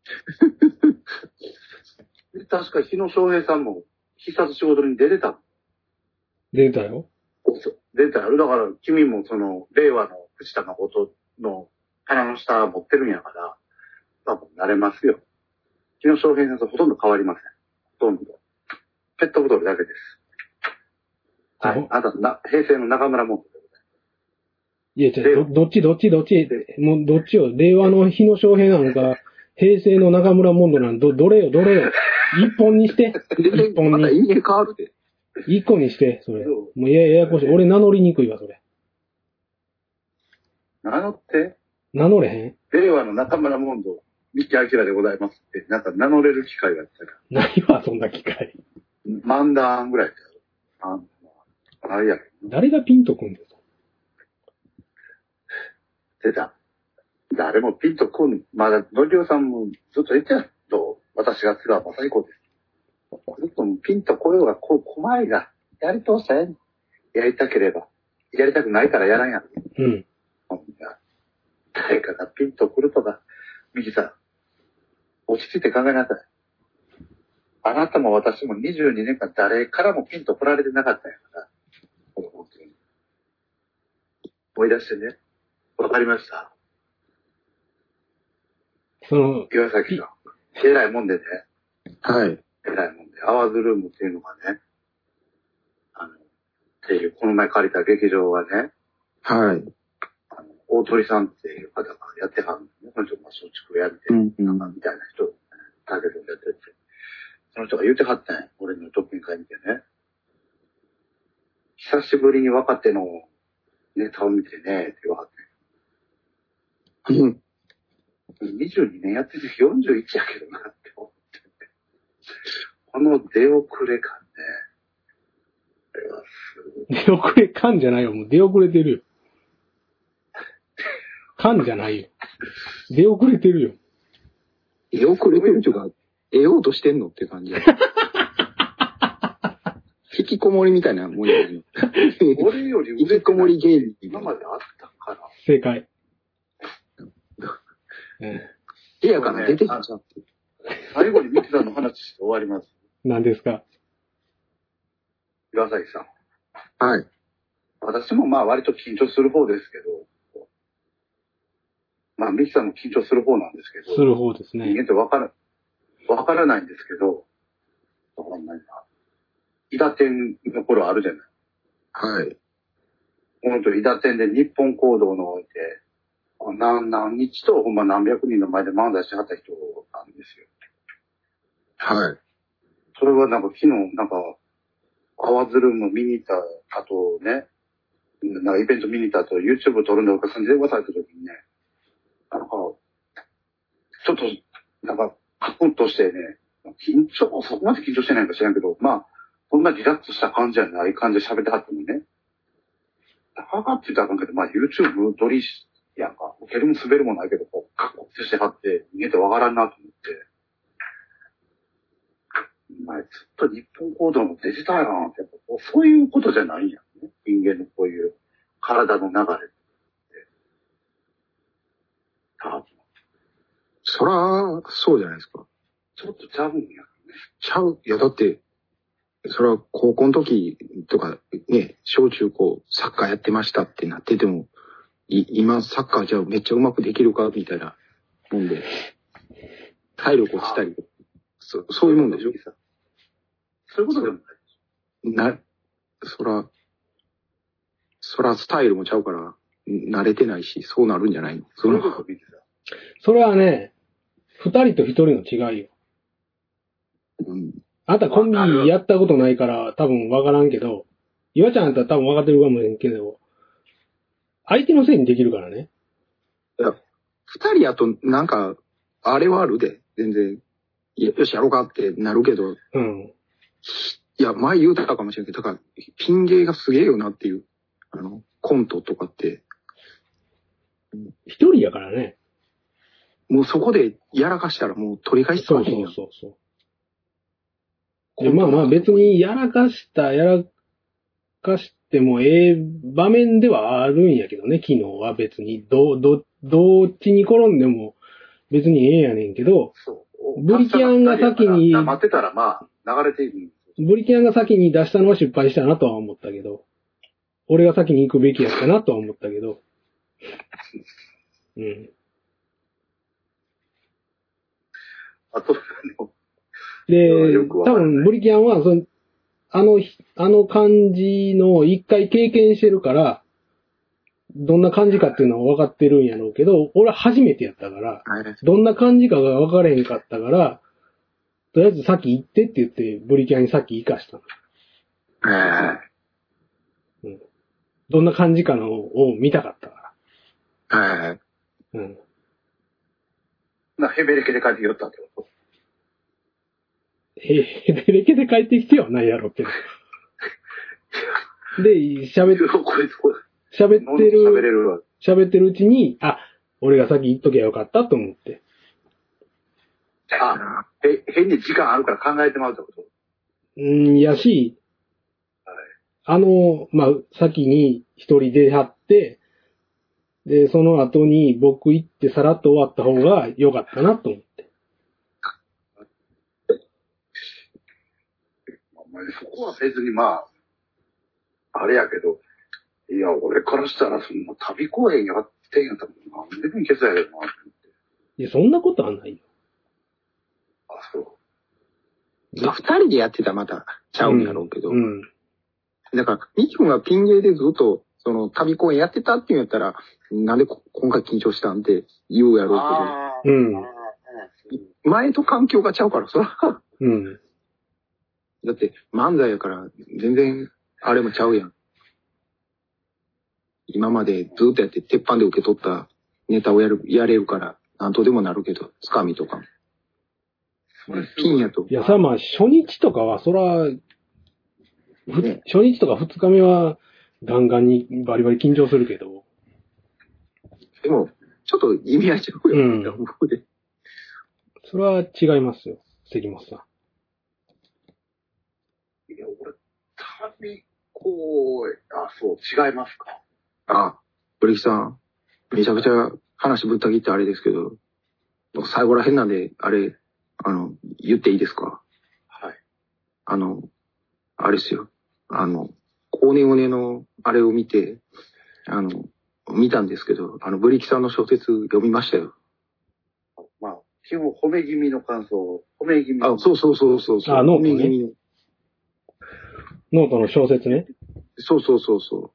確か日野翔平さんも必殺仕事に出てた。 出たよ。 出たよ。だから、君も令和の藤田誠の鼻の下持ってるんやから、多分慣れますよ。日野翔平さんとほとんど変わりません。ほとんど。ペットボトルだけです。はい。あと、平成の中村もん。 いや、どっちもうどっちよ。令和の日野翔平なのか、平成の中村モンドなのどれよ。一本にして。一本に。 また意味変わるで。 一個にして、それ。もうややこしい。俺名乗りにくいわ、それ。 名乗って名乗れへん？ 令和の中村モンド、三木明でございますって、なんか名乗れる機会があったら。 ないわ、そんな機会。 漫談ぐらいだよ。あれやけど。 誰がピンとくんですか？ 出た。誰もピンとこん。まだ、のりおさんもずっと言ってやと、私が津川雅彦です。ずっとピンとこようが、狛江が、やり通したやん。やりたければ。やりたくないからやらんやん。 うん。 誰かがピンとくるとか、ミキさん、落ち着いて考えなさい。あなたも私も22年間誰からもピンと来られてなかったんやから。本当に。思い出してね。わかりました。岩崎さん。えらいもんでね。 はい。 えらいもんで。アワーズルームっていうのがね。っていう、この前借りた劇場がね。 はい。 大鳥さんっていう方がやってはるんですね。その人が松竹やって、なんかみたいな人、ターゲットでやってて。その人が言ってはったんや。俺の特訓会見てね。久しぶりに若手のネタを見てね、って言わはってん。22年やってて41やけどなって思ってて。この出遅れ感ね。これは出遅れ感じゃないよ。もう出遅れてるよ。感じゃないよ。出遅れてるよ。 出遅れてるというか、得ようとしてんのっていう感じ。引きこもりみたいなもんやね。 俺より引きこもり芸人。 今まであったから。 正解。 部屋から出てきちゃって。 最後にミキさんの話して終わります。 何ですか？ 岩崎さん。 はい。 私もまあ割と緊張する方ですけど、まあミキさんも緊張する方なんですけど。 する方ですね。 人間ってわからないんですけど、わかんないな。伊達天の頃あるじゃない。 はい。 この人、伊達天で日本行動のおいて、何日とほんま何百人の前で漫才してはった人なんですよ。 はい。 それはなんか昨日、なんか、アワーズルーム見に行った後ね、 なんかイベント見に行った後、YouTube 撮るのか、電話された時にね、なんか、ちょっと、なんか、カクンとしてね、そこまで緊張してないか知らんけど、まあ、そんなリラックスした感じじゃない感じで喋ってはってもね、高かって言ったらあかんけど、まあ YouTube 撮りやんか、受けるも滑るもないけど、こう、カクンとしてはって、見えてわからんなと思って、まあ、ずっと日本行動のデジタルなんて、そういうことじゃないんやね。人間のこういう体の流れって。 そら、そうじゃないですか。 ちょっとちゃうんやね。 ちゃう。いや、だって、それは高校の時とかね、小中高サッカーやってましたってなってても、今サッカーじゃあめっちゃうまくできるかみたいなもんで、体力落ちたり、そういうもんでしょ。 そういうことでもない。 そらスタイルもちゃうから、慣れてないし、そうなるんじゃないの？ そういうこと見てた。 それはね、二人と一人の違いよ。 うん。 あんたコンビやったことないから多分わからんけど、岩ちゃんあんた多分わかってるかもしれんけど、相手のせいにできるからね。 いや、二人やとなんか、あれはあるで、全然。よし、やろうかってなるけど、 うん。 いや、前言うてたかもしれんけど、だから、ピン芸がすげえよなっていう、コントとかって、 一人やからね。 もうそこでやらかしたらもう取り返しつかへんやん。 そう。で、まあまあ別にやらかしてもええ場面ではあるんやけどね、昨日は別に。どっちに転んでも別にええやねんけど、ブリキャンが先に、 待ってたらまあ流れていく。 ブリキャンが先に出したのは失敗したなとは思ったけど、俺が先に行くべきやったなとは思ったけど、うん。 あと、 で、多分ブリキャンはあの感じの一回経験してるから、どんな感じかっていうのは分かってるんやろうけど、俺は初めてやったから、どんな感じかが分からへんかったから、とりあえず先行ってって言って、ブリキャンに先行かしたの。うん。どんな感じかのを見たかったから。うん。 ヘベレケで帰ってきよったってこと？ ヘベレケで帰ってきてはないやろうけど。で、喋ってるうちに、あ、俺が先行っときゃよかったと思って。 あ、変に時間あるから考えてもらうってこと？ やし、はい、まあ、先に一人出はって、で、その後に僕行ってさらっと終わった方が良かったなと思って。 そこは別にまあ、あれやけど、いや、俺からしたらそんな旅公演やってんやったら何でもいけそうやけどなって思って。 いや、そんなことはないよ。 あ、そう。 二人でやってたらまたちゃうんだろうけど。 うん。 だから、ミキ君がピン芸でずっと、旅公演やってたって言うんやったら、なんで今回緊張したんって言うやろうけど。うん。前と環境がちゃうから、そら。 うん。 だって、漫才やから、全然、あれもちゃうやん。今までずっとやって、鉄板で受け取ったネタをやれるから、なんとでもなるけど、つかみとかも。ピンやと。 いやさ、まあ、初日とかは、そら、ね、初日とか2日目は、ガンガンにバリバリ緊張するけど。 でも、ちょっと意味合いちゃうよ。うん。 それは違いますよ、関本さん。いや、俺、旅公演、あ、そう、違いますか。 あ、ブリキさん、めちゃくちゃ話ぶった切ってあれですけど、最後らへんなんで、あれ、言っていいですか？ はい。 あれですよ。コーネオネのあれを見て、見たんですけど、ブリキさんの小説読みましたよ。 まあ、基本褒め気味の感想、褒め気味の。 あ、そう。 あ、ノートね。ノートの小説ね。 そう。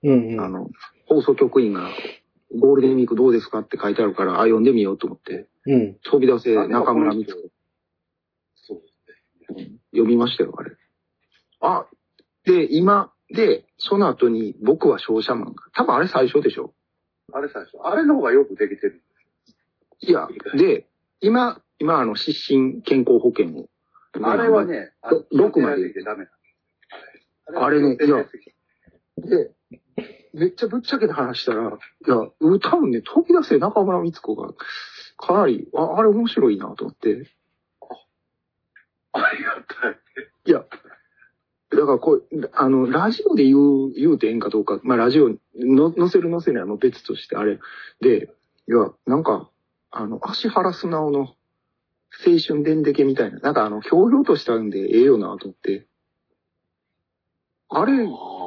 うんうん。 放送局員が、ゴールデンウィークどうですかって書いてあるから、読んでみようと思って。 うん。 飛び出せ、中村光子。 そうですね。 読みましたよ、あれ。あ、で、今、 で、その後に僕は商社マンが。多分あれ最初でしょ。 あれ最初。あれの方がよくできてる。 いや、で、今失神健康保険を。 あれはね、 6まで。 ダメあれね、いや、で、めっちゃぶっちゃけて話したら、いや、多分ね、飛び出せ中村光子が、かなり、あれ面白いなと思って。 ありがたい。 いや、だからこう、ラジオで言うてええんかどうか、まあラジオの載せる載せないも別としてあれで、いや、なんか、芦原素直の青春伝でけみたいな、なんかひょうひょうとしたんでええよなと思って。あれ、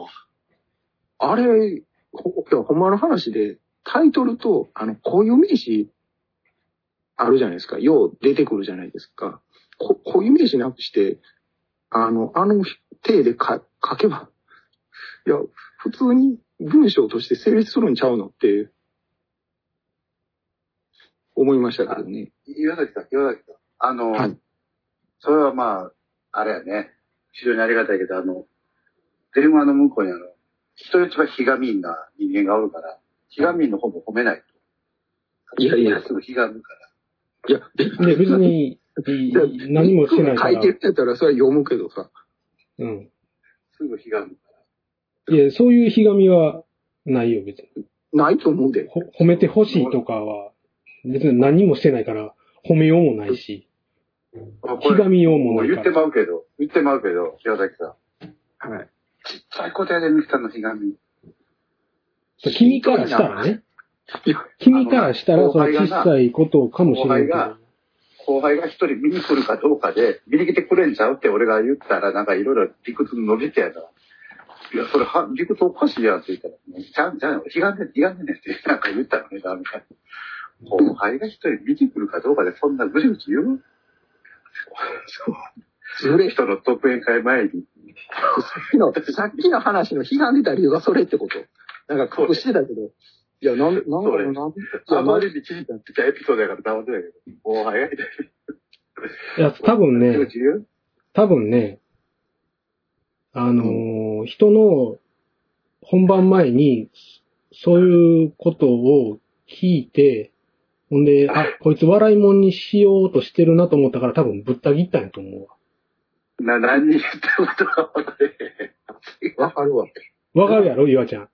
いや、ほんまの話で、タイトルと、固有名詞、あるじゃないですか。よう出てくるじゃないですか。固有名詞なくして、体で書けば、いや、普通に文章として成立するんちゃうのって、思いましたけどね。 岩崎さん。 はい。 それはまあ、あれやね。非常にありがたいけど、電話の向こうに人一番ひがみんな人間がおるから、ひがみんの方も褒めないと。 いや、 すぐひがむから。 いや、 別に、何もしてないから。 書いてるやったらそれは読むけどさ。 うん。 すぐひがむから。 いや、そういうひがみはないよ、別に。 ないと思うんで。 褒めてほしいとかは、別に何もしてないから、褒めようもないし、ひがみようもないから。 言ってまうけど、岩崎さん。 はい。 ちっちゃいことやで、ミキさんのひがみ。 君からしたらね。君からしたら、その小さいことかもしれないけど。 後輩が一人見に来るかどうかで、見に来てくれんちゃうって俺が言ったら、なんかいろいろ理屈伸びてやな。いや、それ理屈おかしいやんって言ったら、ちゃん、ひがんでねってなんか言ったのね、ダメか。後輩が一人見に来るかどうかでそんなぐちぐち言うそう。人の特演会前に。 さっきの話のひがんでた理由がそれってこと。なんか隠してたけど。いや、なんあまりに気になってたエピソードやから黙ってたけど、後輩がいた。 いや、多分ね、人の本番前に、そういうことを聞いて、ほんで、こいつ笑いもんにしようとしてるなと思ったから多分ぶった切ったんやと思うわ。 何言ったことか分かれへん。 わかるわ。 わかるやろ、岩ちゃん。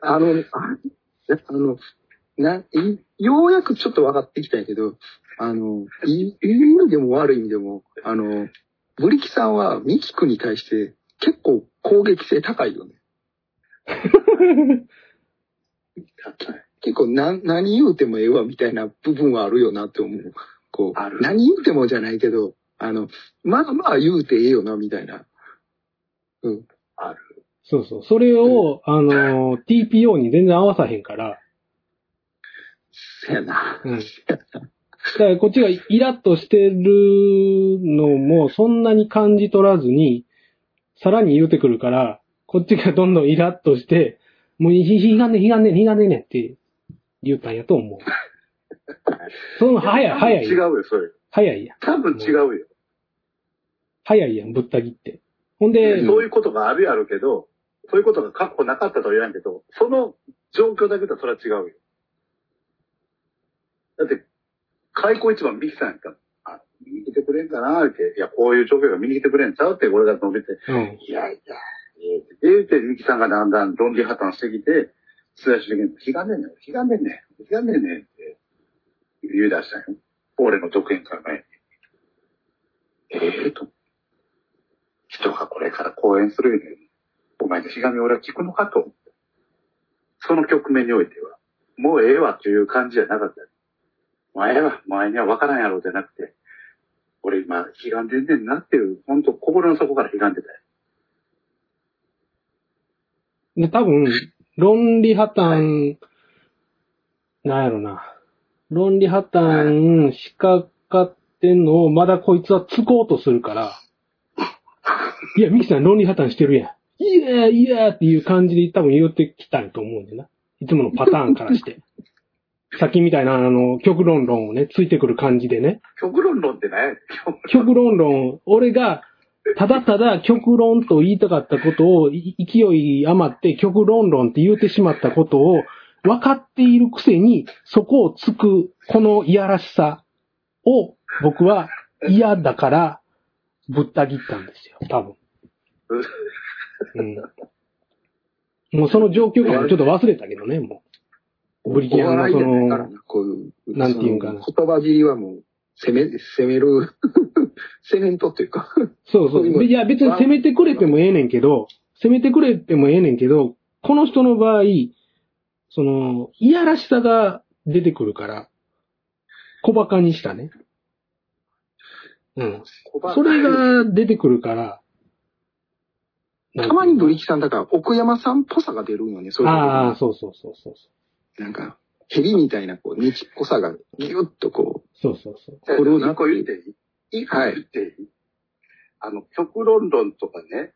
ようやくちょっと分かってきたんやけど、いい意味でも悪い意味でも、ブリキさんはミキ君に対して結構攻撃性高いよね。結構何言うてもええわみたいな部分はあるよなって思う。こう、何言うてもじゃないけど、まあ言うてええよなみたいな。うん。 ある。 そう。それを、TPO に全然合わさへんから。 せやな。 うん。だからこっちがイラッとしてるのもそんなに感じ取らずに、さらに言うてくるから、こっちがどんどんイラッとして、もうひがんでねって言ったんやと思う。その早い。 違うよ、それ。 早いやん。 多分違うよ。 早いやん、ぶった切って。ほんで、 そういうことがあるやろうけど、そういうことが過去なかったとは言わんけど、その状況だけとそれは違うよ。だって、開口一番ミキさんやったら、見に来てくれんかなって、いや、こういう状況が見に来てくれんちゃうって俺が述べて、いや、言うてミキさんがだんだん論理破綻してきて、最終的に、ひがんでんねんって言い出したんよ。俺の独演会前に。人がこれから講演するように、お前のひがみ俺は聞くのかと思って。その局面においては、もうええわという感じじゃなかったよ。前には分からんやろうじゃなくて、俺今、ひがんでんねんなっていう、本当心の底からひがんでたよ。 で、多分、論理破綻、なんやろな。論理破綻仕掛かってんのを、まだこいつはつこうとするから、いや、ミキさん論理破綻してるやん。いやっていう感じで多分言ってきたんやと思うんだよな。いつものパターンからして。さっきみたいな極論論をね、ついてくる感じでね。 極論論って何や極論論、俺がただただ極論と言いたかったことを勢い余って極論論って言ってしまったことを分かっているくせにそこをつくこのいやらしさを僕は嫌だからぶった切ったんですよ、多分。もうその状況感もちょっと忘れたけどね、もう。ブリキャンのその、 こういう、 なんていうんかな。 言葉尻はもう、攻める、セメントっていうか。 そうそう。いや、別に攻めてくれてもええねんけど、この人の場合、その、いやらしさが出てくるから、小馬鹿にしたね。それが出てくるから、 たまにブリキさんだから、奥山さんっぽさが出るんよね、そういう。 ああ、そう。 なんか、ヘビみたいな、こう、日っぽさが、ギュッとこう。 そう。 これを一個言っていい？一個言っていい？極論論とかね、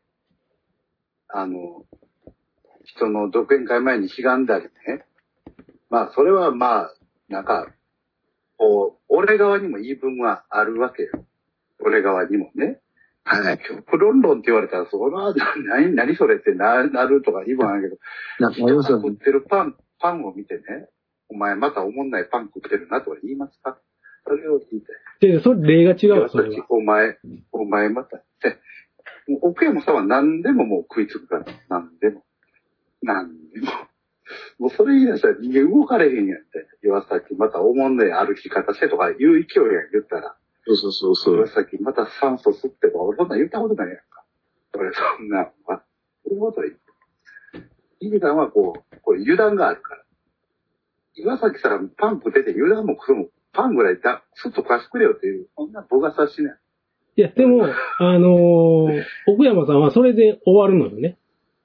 人の独演会前にひがんだりね。まあ、それはまあ、なんか、こう、俺側にも言い分はあるわけよ。俺側にもね。はい。極論論って言われたら、それは、何それってなるとか言い分あるけど、人が食ってるパンを見てね、お前またおもんないパン食ってるなとは言いますか？それを聞いて。 で、それ例が違うわ、それは。 お前また。奥山さんは何でももう食いつくから。何でも。もうそれ言い出したら人間動かれへんやんって。岩崎またおもんない歩き方してとかいう勢いやん言ったら。 そう。 岩崎また酸素吸ってとか、俺そんなん言ったことないやんか。俺そんな、そういうこと言って。井口さんはこう油断があるから。岩崎さんパン食ってて油断も食うもパンぐらいスッと貸してくれよっていう、そんな僕はさしない。 いや、でも、奥山さんはそれで終わるのよね。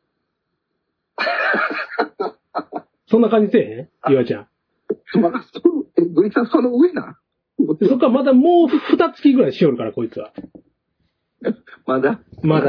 そんな感じせえへん？岩ちゃん。 ブリキさんその上な？ そっからまだもう2月ぐらいしよるから、こいつは。 まだ。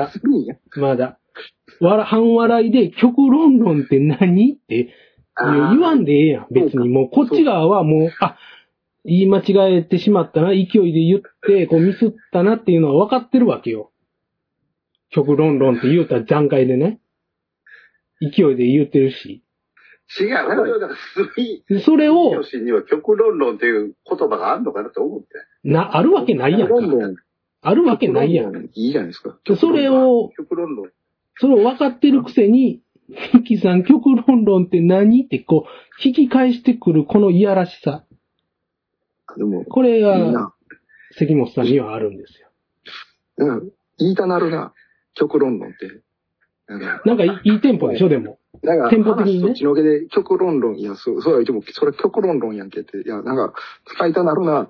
半笑いで極論論って何って言わんでええやん。別にもうこっち側はもう、言い間違えてしまったな、勢いで言って、こうミスったなっていうのは分かってるわけよ。極論論って言うた段階でね。勢いで言ってるし。 違う。俺はだからそれを、 には極論論っていう言葉があるのかなって思って。 あるわけないやんか。あるわけないやん。 いいじゃないですか。 それを分かってるくせに、ミキさん極論論って何ってこう、引き返してくるこのいやらしさ。 でもこれが、関本さんにはあるんですよ。言いたなるな。極論論って。 なんかいいテンポでしょ、でも。テンポ的にね。 そっちのけで極論論、いや、そうは言っても、それ極論論やんけって。いや、なんか、使いたなるなって。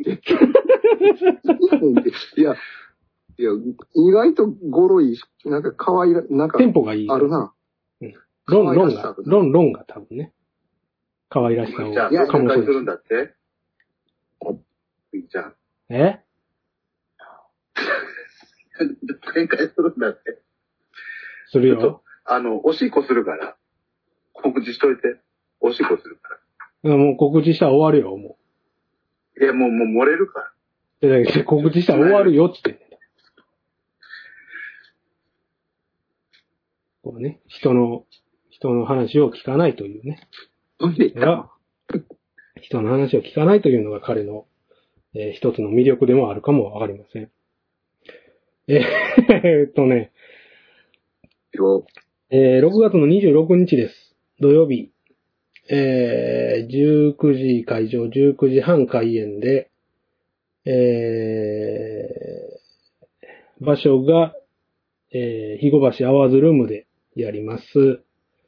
いや、意外とゴロい、なんか可愛い、なんか、 テンポがいい。 あるな。 論が多分ね。可愛らしさを。 じゃあ、展開するんだって？いいじゃん。展開するんだって。 するよ。 おしっこするから。告知しといて。おしっこするから。 もう告知したら終わるよ、もう。いや、もう漏れるから。 告知したら終わるよ、つって。こうね、人の話を聞かないというね。人の話を聞かないというのが彼の、一つの魅力でもあるかもわかりません。6月の26日です。土曜日。19時会場、19時半開演で、場所が、肥後橋アワーズルームでやります。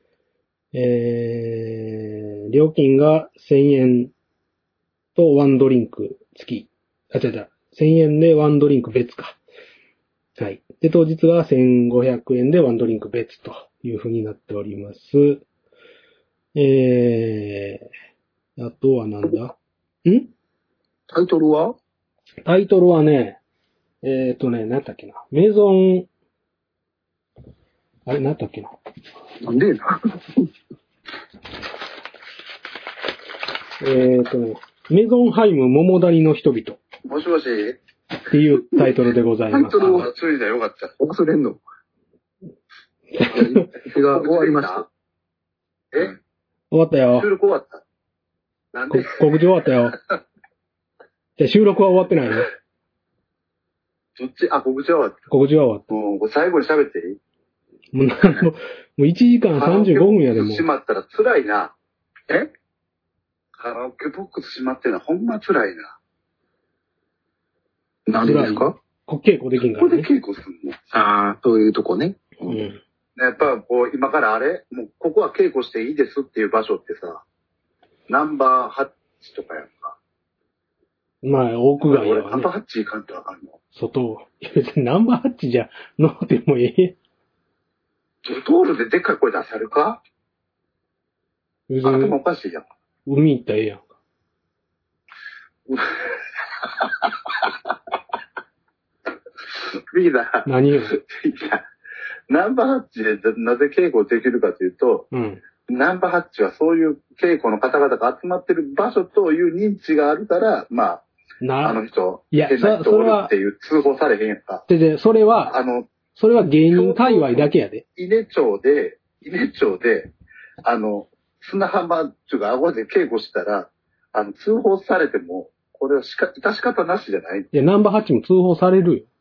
料金が1000円とワンドリンク付き。1000円でワンドリンク別か。はい。で、当日は1500円でワンドリンク別という風になっております。あとはなんだ？ タイトルはね、何だったっけな。メゾン、あれ、何だったっけな。 なんでな。 メゾンハイム桃谷の人々。 もしもしっていうタイトルでございます。 タイトルをあ、ついだよかった。 忘れんの。日が終わりました。 え終わったよ収。録終わったなんで告知終わったよ。じゃあ収録は終わってないよ。 そっち、あ、告知は終わっ告知は終わった。もう最後に喋っていいた。もう1時間35分やでもうし。まったら辛いな。えカラオケボックスしまってんのほんま辛いな。 なんでですか？ 稽古できんからね。 ここで稽古すんのああ、そういうとこね。 うん。 やっぱこう、今からあれもう、ここは稽古していいですっていう場所ってさ、ナンバー8とかやんか。 まあ、屋外俺、 はねナンバ。ー8行かんとあかんの。 外。いや別にナンバーハッチじゃ乗ってもええ。 ドトールででっかい声出せるか別頭おにかしいやん。 海行ったらええやんか。 リーダー、 何よ。 リーダー、ナンバー8でなぜ稽古できるかというと、 うん。 ナンバー8はそういう稽古の方々が集まってる場所という認知があるから、まあ、あの人、 いや変な人おるそれはっていう通報されへんやんか。 で、それは芸人界隈だけやで。 伊根町で、砂浜っていうか、顎で稽古したら、通報されても、これは致し方なしじゃない？ いや、ナンバーハッチも通報されるよ。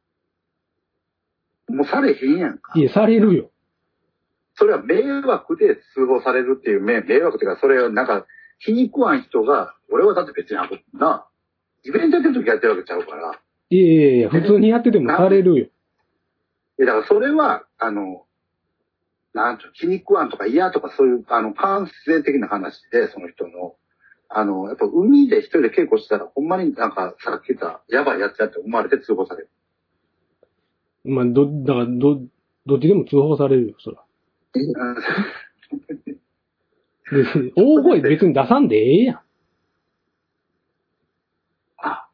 もうされへんやんか。 いや、されるよ。 それは迷惑で通報されるっていう迷惑っていうか、それをなんか、気に食わん人が、俺はだって別にイベントやってる時やってるわけちゃうから。 いやいやいや、普通にやっててもされるよ。 だからそれは、なんていうの、気に食わんとか嫌とかそういう、感性的な話で、その人の、やっぱ海で一人で稽古したら、ほんまになんかさっき言ったやばいやつやって思われて通報される。 まあ、だからどっちでも通報されるよ、そら。で大声別に出さんでええやん。 あ。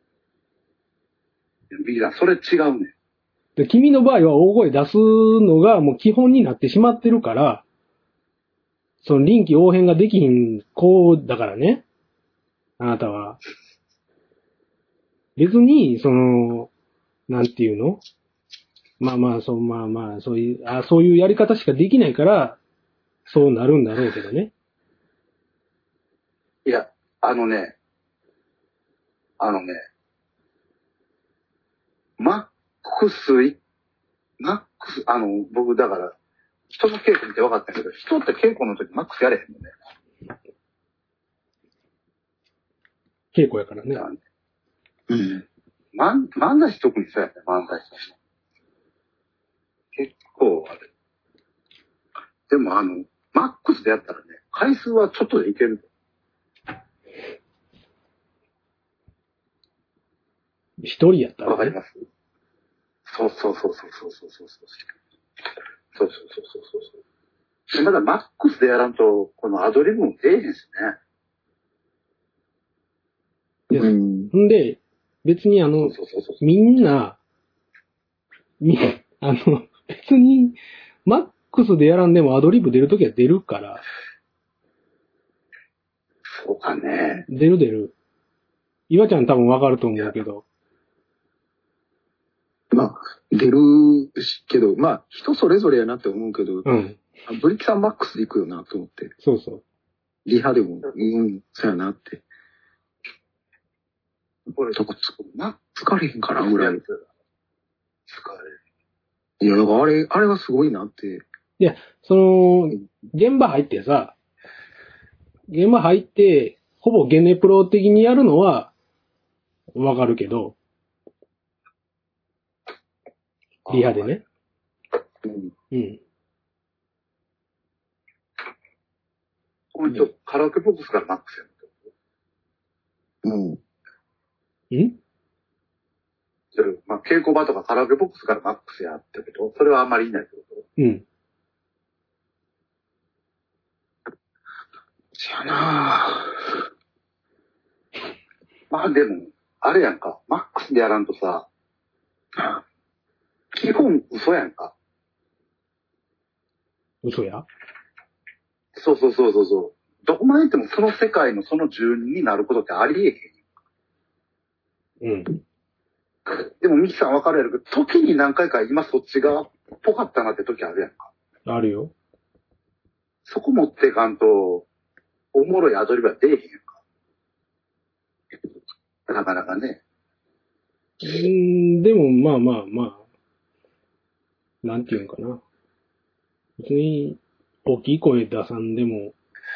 ビギナー、それ違うね。 で君の場合は大声出すのがもう基本になってしまってるから、その臨機応変ができひん子だからね。あなたは。別に、なんていうの？そういうやり方しかできないから、そうなるんだろうけどね。 いや、マックス、僕だから、人の稽古見て分かったけど、人って稽古の時マックスやれへんのね。 稽古やからね。 うん。 漫才師特にそうやね、漫才師。結構あれ。でもマックスでやったらね、回数はちょっとでいける。 一人やったら、ね。 わかります？そう。まだマックスでやらんと、このアドリブも出えへんしね。 うん。んで、別にみんな、別に、マックスでやらんでもアドリブ出るときは出るから。 そうかね。 出る。岩ちゃん多分わかると思うけど。 まあ、出るけど、まあ、人それぞれやなって思うけど、 うん。 ブリキさんマックスで行くよなと思って。 そう。 リハでも、そうやなって。 これ、 疲れへんからぐらい。 疲れる。 いや、だからあれはすごいなって。 いや、現場入ってさ、ほぼゲネプロ的にやるのは、わかるけど、リハでね。うん。 これカラオケボックスからマックスやん？ まあ、稽古場とかカラオケボックスからマックスやってこと？それはあんまりいないってこと？ うん。 そやなぁ。 まあでも、あれやんか。マックスでやらんとさ、基本嘘やんか。 嘘や？ そう。どこまで行ってもその世界のその住人になることってありえへん。 うん。 でもミキさん分かるやろけど、時に何回か今そっち側っぽかったなって時あるやんか。 あるよ。 そこ持っていかんと、おもろいアドリブは出えへんやんか。なかなかね。 でも、まあまあまあ、なんていうんかな。別に、大きい声出さんでも、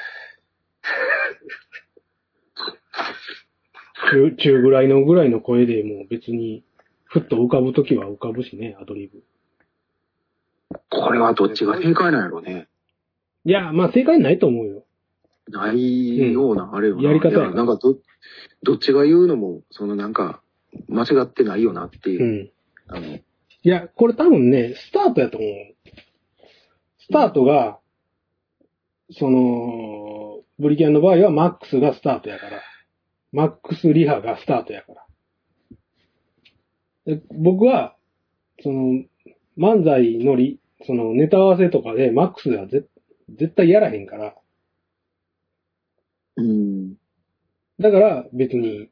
中ぐらいの声でも別に、ふっと浮かぶときは浮かぶしね、アドリブ。 これはどっちが正解なんやろね。 いや、まあ正解ないと思うよ。 ないような、あれよな。 やり方やいや、なんかどっちが言うのも、なんか、間違ってないよなっていう。 いや、これ多分ね、スタートやと思う。スタートが、ブリキャンの場合はマックスがスタートやから。マックスリハがスタートやから。で僕は、漫才のネタ合わせとかでマックスでは絶対やらへんから。だから別に、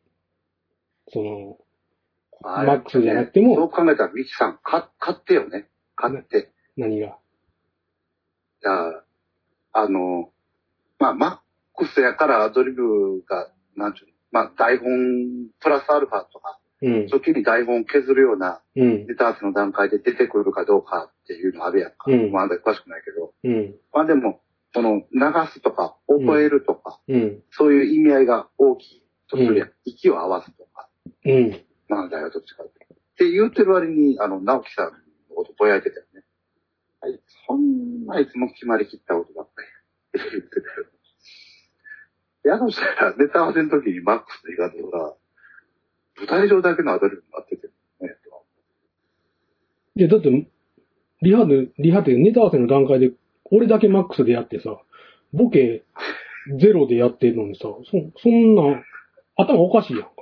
マックスじゃなくても。 そう考えたらミキさん、買ってよね。買って。 何が？ じゃあ、まあ、マックスやからアドリブが、なんちゅうの、まあ、台本プラスアルファとか、時に台本削るような、ネタ合わせの段階で出てくるかどうかっていうのあるやんか。まあ、あんまり詳しくないけど。まあでも、流すとか、覚えるとか、そういう意味合いが大きいとするやん。息を合わすとか。漫才はどっちかって。って言ってる割に、直樹さんのことぼやいてたよね。そんないつも決まりきったことばっかり言ってたよ。やとしたら、ネタ合わせの時にマックスでいかんとか、舞台上だけのアドリブになっててね。 いや、だって、リハってネタ合わせの段階で、俺だけマックスでやってさ、ボケゼロでやってるのにさ、そんな、頭おかしいやんか。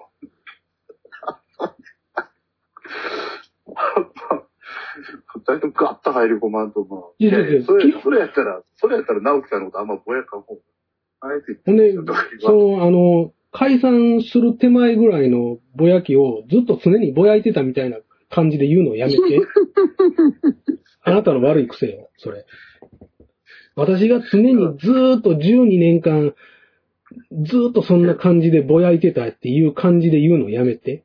だいぶガッと入り込まんとか。 いや、 それやったら、直樹さんのことあんまぼやかん方が。 ほんで、解散する手前ぐらいのぼやきをずっと常にぼやいてたみたいな感じで言うのをやめて。あなたの悪い癖よ、それ。私が常にずーっと12年間、ずーっとそんな感じでぼやいてたっていう感じで言うのをやめて。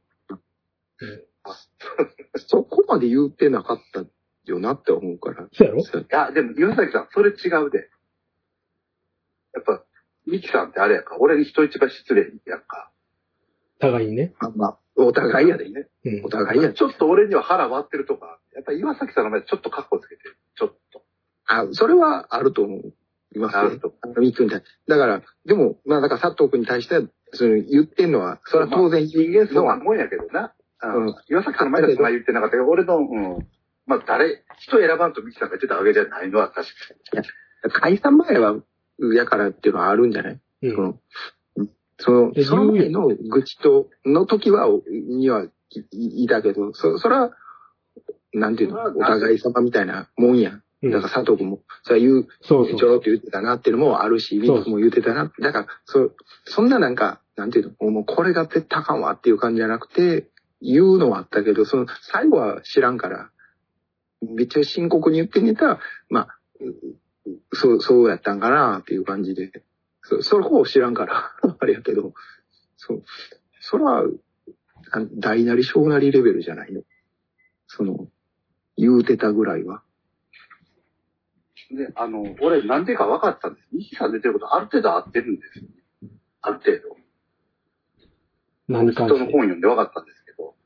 そこまで言ってなかったよなって思うから。 そうやろ？ いや、でも岩崎さん、それ違うで。やっぱ、ミキさんってあれやんか。俺に人一倍失礼やんか。 互いにね。 まあ、お互いやでね。お互いや。 ちょっと俺には腹割ってるとか、やっぱり岩崎さんの前でちょっとカッコつけてる。ちょっと。 それはあると思いますよ。ミキ君に対して。だから、でも、まあ、だから佐藤君に対しては、言ってんのは、それは当然人間そうなもんやけどな。岩崎さんの前でそんな言ってなかったけど、俺の、まあ、人選ばんとミキさんが言ってたわけじゃないのは確かに。 いや、解散前は、やからっていうのはあるんじゃない？その前の愚痴の時にはいたけど、それは、なんていうの、お互い様みたいなもんや。だから佐藤君も、それはちょろっと言ってたなっていうのもあるし、ミキも言ってたな。だから、そんななんか、なんていうの、もうこれが絶対あかんわっていう感じじゃなくて、言うのはあったけど、最後は知らんから、めっちゃ深刻に言ってみたら、まあ、そうやったんかなっていう感じで。その方知らんから、あれやけど、それは、大なり小なりレベルじゃないの。言うてたぐらいは。 で、俺なんでか分かったんです。ミキさん出てることある程度合ってるんですよ。ある程度。 何か人の本読んで分かったんですけど、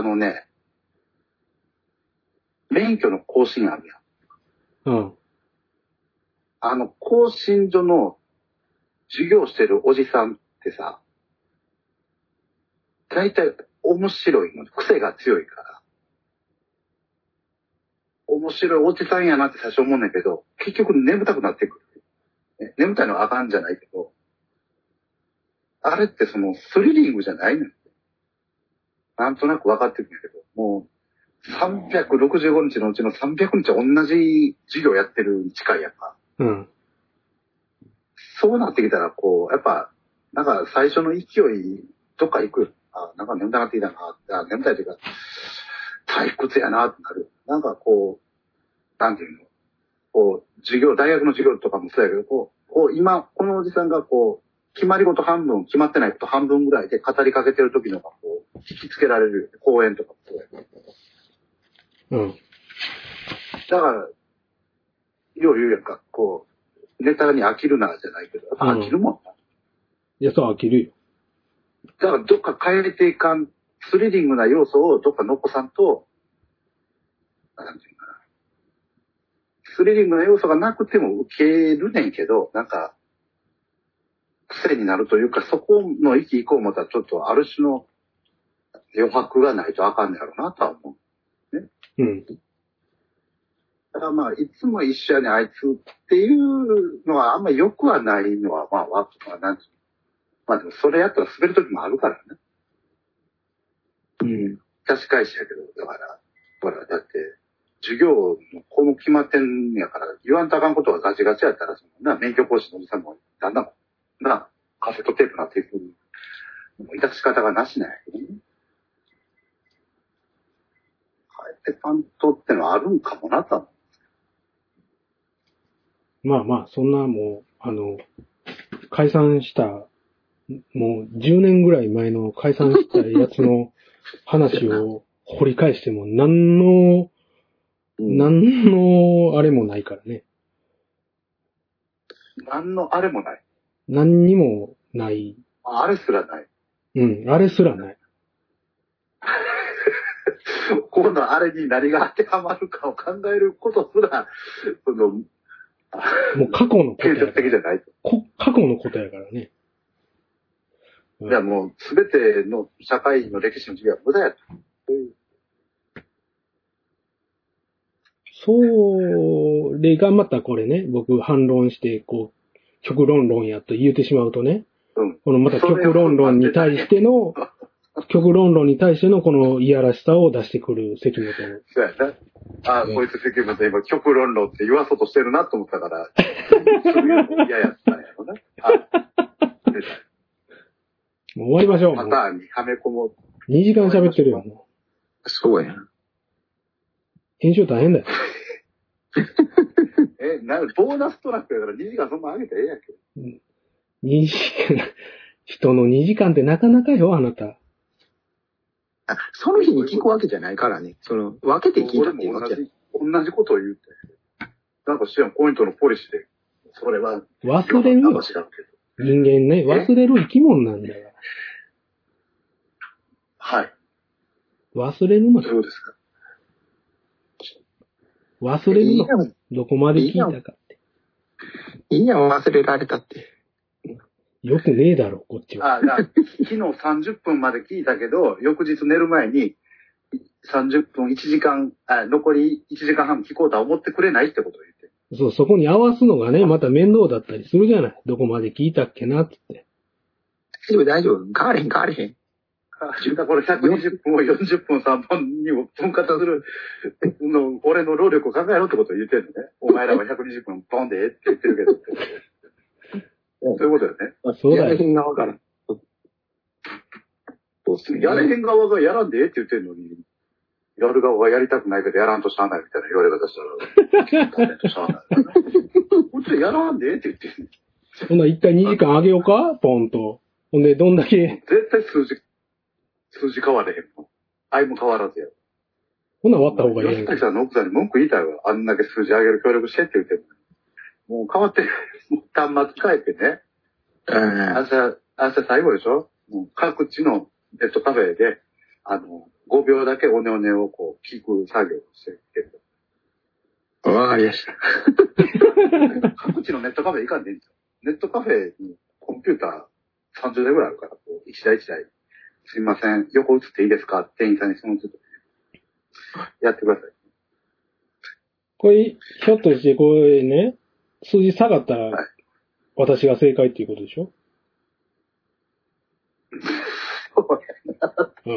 免許の更新あるやん。更新所の授業してるおじさんってさ、大体面白いの、癖が強いから。面白いおじさんやなって最初思うんだけど、結局眠たくなってくる。眠たいのはあかんじゃないけど、あれってスリリングじゃないのよ。なんとなく分かってくるんだけど、もう、365日のうちの300日同じ授業やってるに近いやんか。そうなってきたら、やっぱ、なんか最初の勢い、どっか行くよ。 なんか眠たなってきたな、眠たいというか、退屈やなってなる。なんかこう、なんていうの、こう、大学の授業とかもそうやけど、こう今、このおじさんがこう、決まり事半分、決まってないこと半分ぐらいで語りかけてる時のがこう、引きつけられる講演とかもそうやけど。 うん。 だから、よう言うやんか、こう、ネタに飽きるなじゃないけど、やっぱ飽きるもんな。 いや、そう飽きるよ。 だからどっか変えていかん、スリリングな要素をどっか残さんと、なんていうかな。スリリングな要素がなくても受けるねんけど、なんか、癖になるというか、そこの域行こう思ったらちょっとある種の余白がないとあかんねやろうなとは思う。ね。 うん。 だからまあ、いつも一緒やねんあいつっていうのはあんま良くはないのは、まあ、なんていうの。まあでもそれやったら滑る時もあるからね。 うん。 確か返しやけど、だって、授業のこの決まってんやから、言わんとあかんことはガチガチやったら、免許講師のおじさんも、だんだん、カセットテープになっていく、致し方がなしなんやけどね。変えてパントってのはあるんかもなとは思う。 まあまあ、そんなもう、解散した、もう10年ぐらい前の解散したやつの話を掘り返しても何のあれもないからね。 何のあれもない。 何にもない。 あれすらない。 うん、あれすらない。 今度あれに何が当てはまるかを考えることすら、 もう過去のことやから。 建設的じゃない。 過去のことやからね。 いやもう、すべての社会の歴史の授業は無駄やと。 それがまたこれね、僕反論して、こう、極論論やと言うてしまうとね、 うん、 このまた極論論に対してのこのいやらしさを出してくる関本。 そうやな。こいつ関本今極論論って言わそうとしてるなと思ったから、そういうの嫌やったんやろな。 もう終わりましょう。 パターンにはめ込もう。 2時間喋ってるよ、もう。そうや。 編集大変だよ。 ボーナストラックやから2時間そんな上げたらええやんけ。 2時間、人の2時間ってなかなかよ、あなた。 その日に聞くわけじゃないからね。分けて聞いたっていうわけ。 同じことを言うて。なんか知らん、ポイントのポリシーで。それは。 忘れるよ。人間ね、忘れる生き物なんだよ。 はい。 忘れるの。 そうですか。 忘れるの。どこまで聞いたかって。 いいやん、忘れられたって。 よくねえだろ、こっちは。 昨日30分まで聞いたけど、翌日寝る前に30分、1時間、残り1時間半聞こうとは思ってくれないってことを言って。 そう、そこに合わすのがね、また面倒だったりするじゃない。どこまで聞いたっけな、つって。 大丈夫。変われへん。 これ120分を40分3本にも分割する俺の労力を考えろってことを言ってるのね。お前らは120分ポンでええって言ってるけど。そういうことよね。 そうだよ。 やれへん側から。 やれへん側がやらんでええって言ってるのに、やる側がやりたくないけどやらんとしゃあないみたいな言われ方したら、やらんとしゃあない。こっちでやらんでええって言ってる。 ほんなら一回2時間あげようかポンと。ほんで、どんだけ。 絶対数字変われへんの。愛も変わらずや。 ほんなら終わった方がいいやん。 吉崎さんの奥さんに文句言いたいわ。あんだけ数字上げる協力してって言ってる。もう変わってる。端末変えてね。朝最後でしょ。もう各地のネットカフェで、5秒だけおねおねをこう聞く作業をしてる。 わかりました。 各地のネットカフェ行かんでいいんですよ。ネットカフェにコンピューター30台ぐらいあるから、こう一台一台。すいません、横映っていいですか店員さんにその都度やってください。 これ、ひょっとしてこれね、数字下がったら、私が正解っていうことでしょ？ そうやな。うん。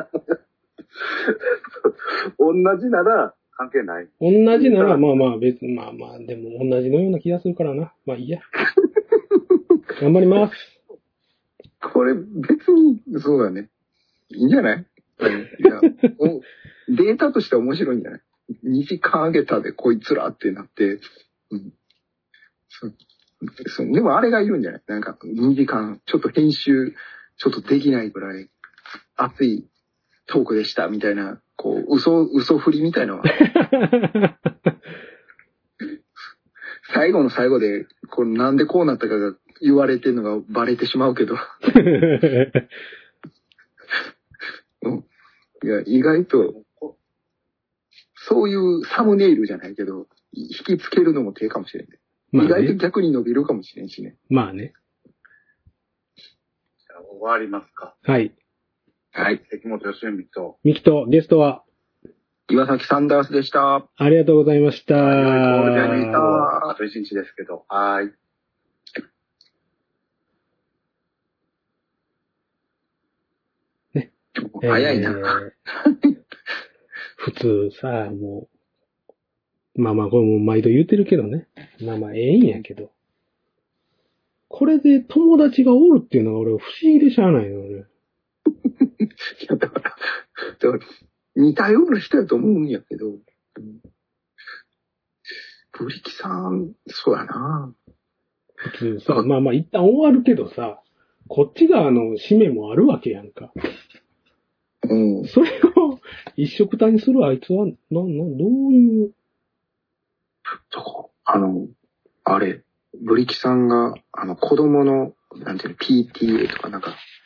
同じなら関係ない。 同じなら、まあ別に、でも同じのような気がするからな。まあいいや。頑張ります。 これ別に、そうだね。 いいんじゃない？いや、データとしては面白いんじゃない？ 2 時間あげたでこいつらってなって、うん。でもあれがいるんじゃない？なんか2時間、ちょっと編集、ちょっとできないぐらい熱いトークでしたみたいな、こう、嘘振りみたいなのは。最後の最後で、これなんでこうなったかが言われてるのがバレてしまうけど。いや、意外と、そういうサムネイルじゃないけど、引きつけるのも手かもしれんね。まあね、意外と逆に伸びるかもしれんしね。 まあね。 じゃあ終わりますか。 はい。 はい。 関本義文と。 ミキとゲストは岩崎サンダースでした。 ありがとうございました。 あと1日ですけど。はい。 ね。 早いな。 普通さ、もう、まあまあ、これも毎度言ってるけどね。まあまあ、ええんやけど。これで友達がおるっていうのが俺不思議でしゃあないのね。 だから似たような人やと思うんやけど。ブリキさん、そうやな。 普通さ、まあまあ一旦終わるけどさ、こっち側の使命もあるわけやんか。 うん。 それを一緒くたにするあいつは、どういう。 あれ、ブリキさんが、子供の、なんていうの、PTA とかなんか、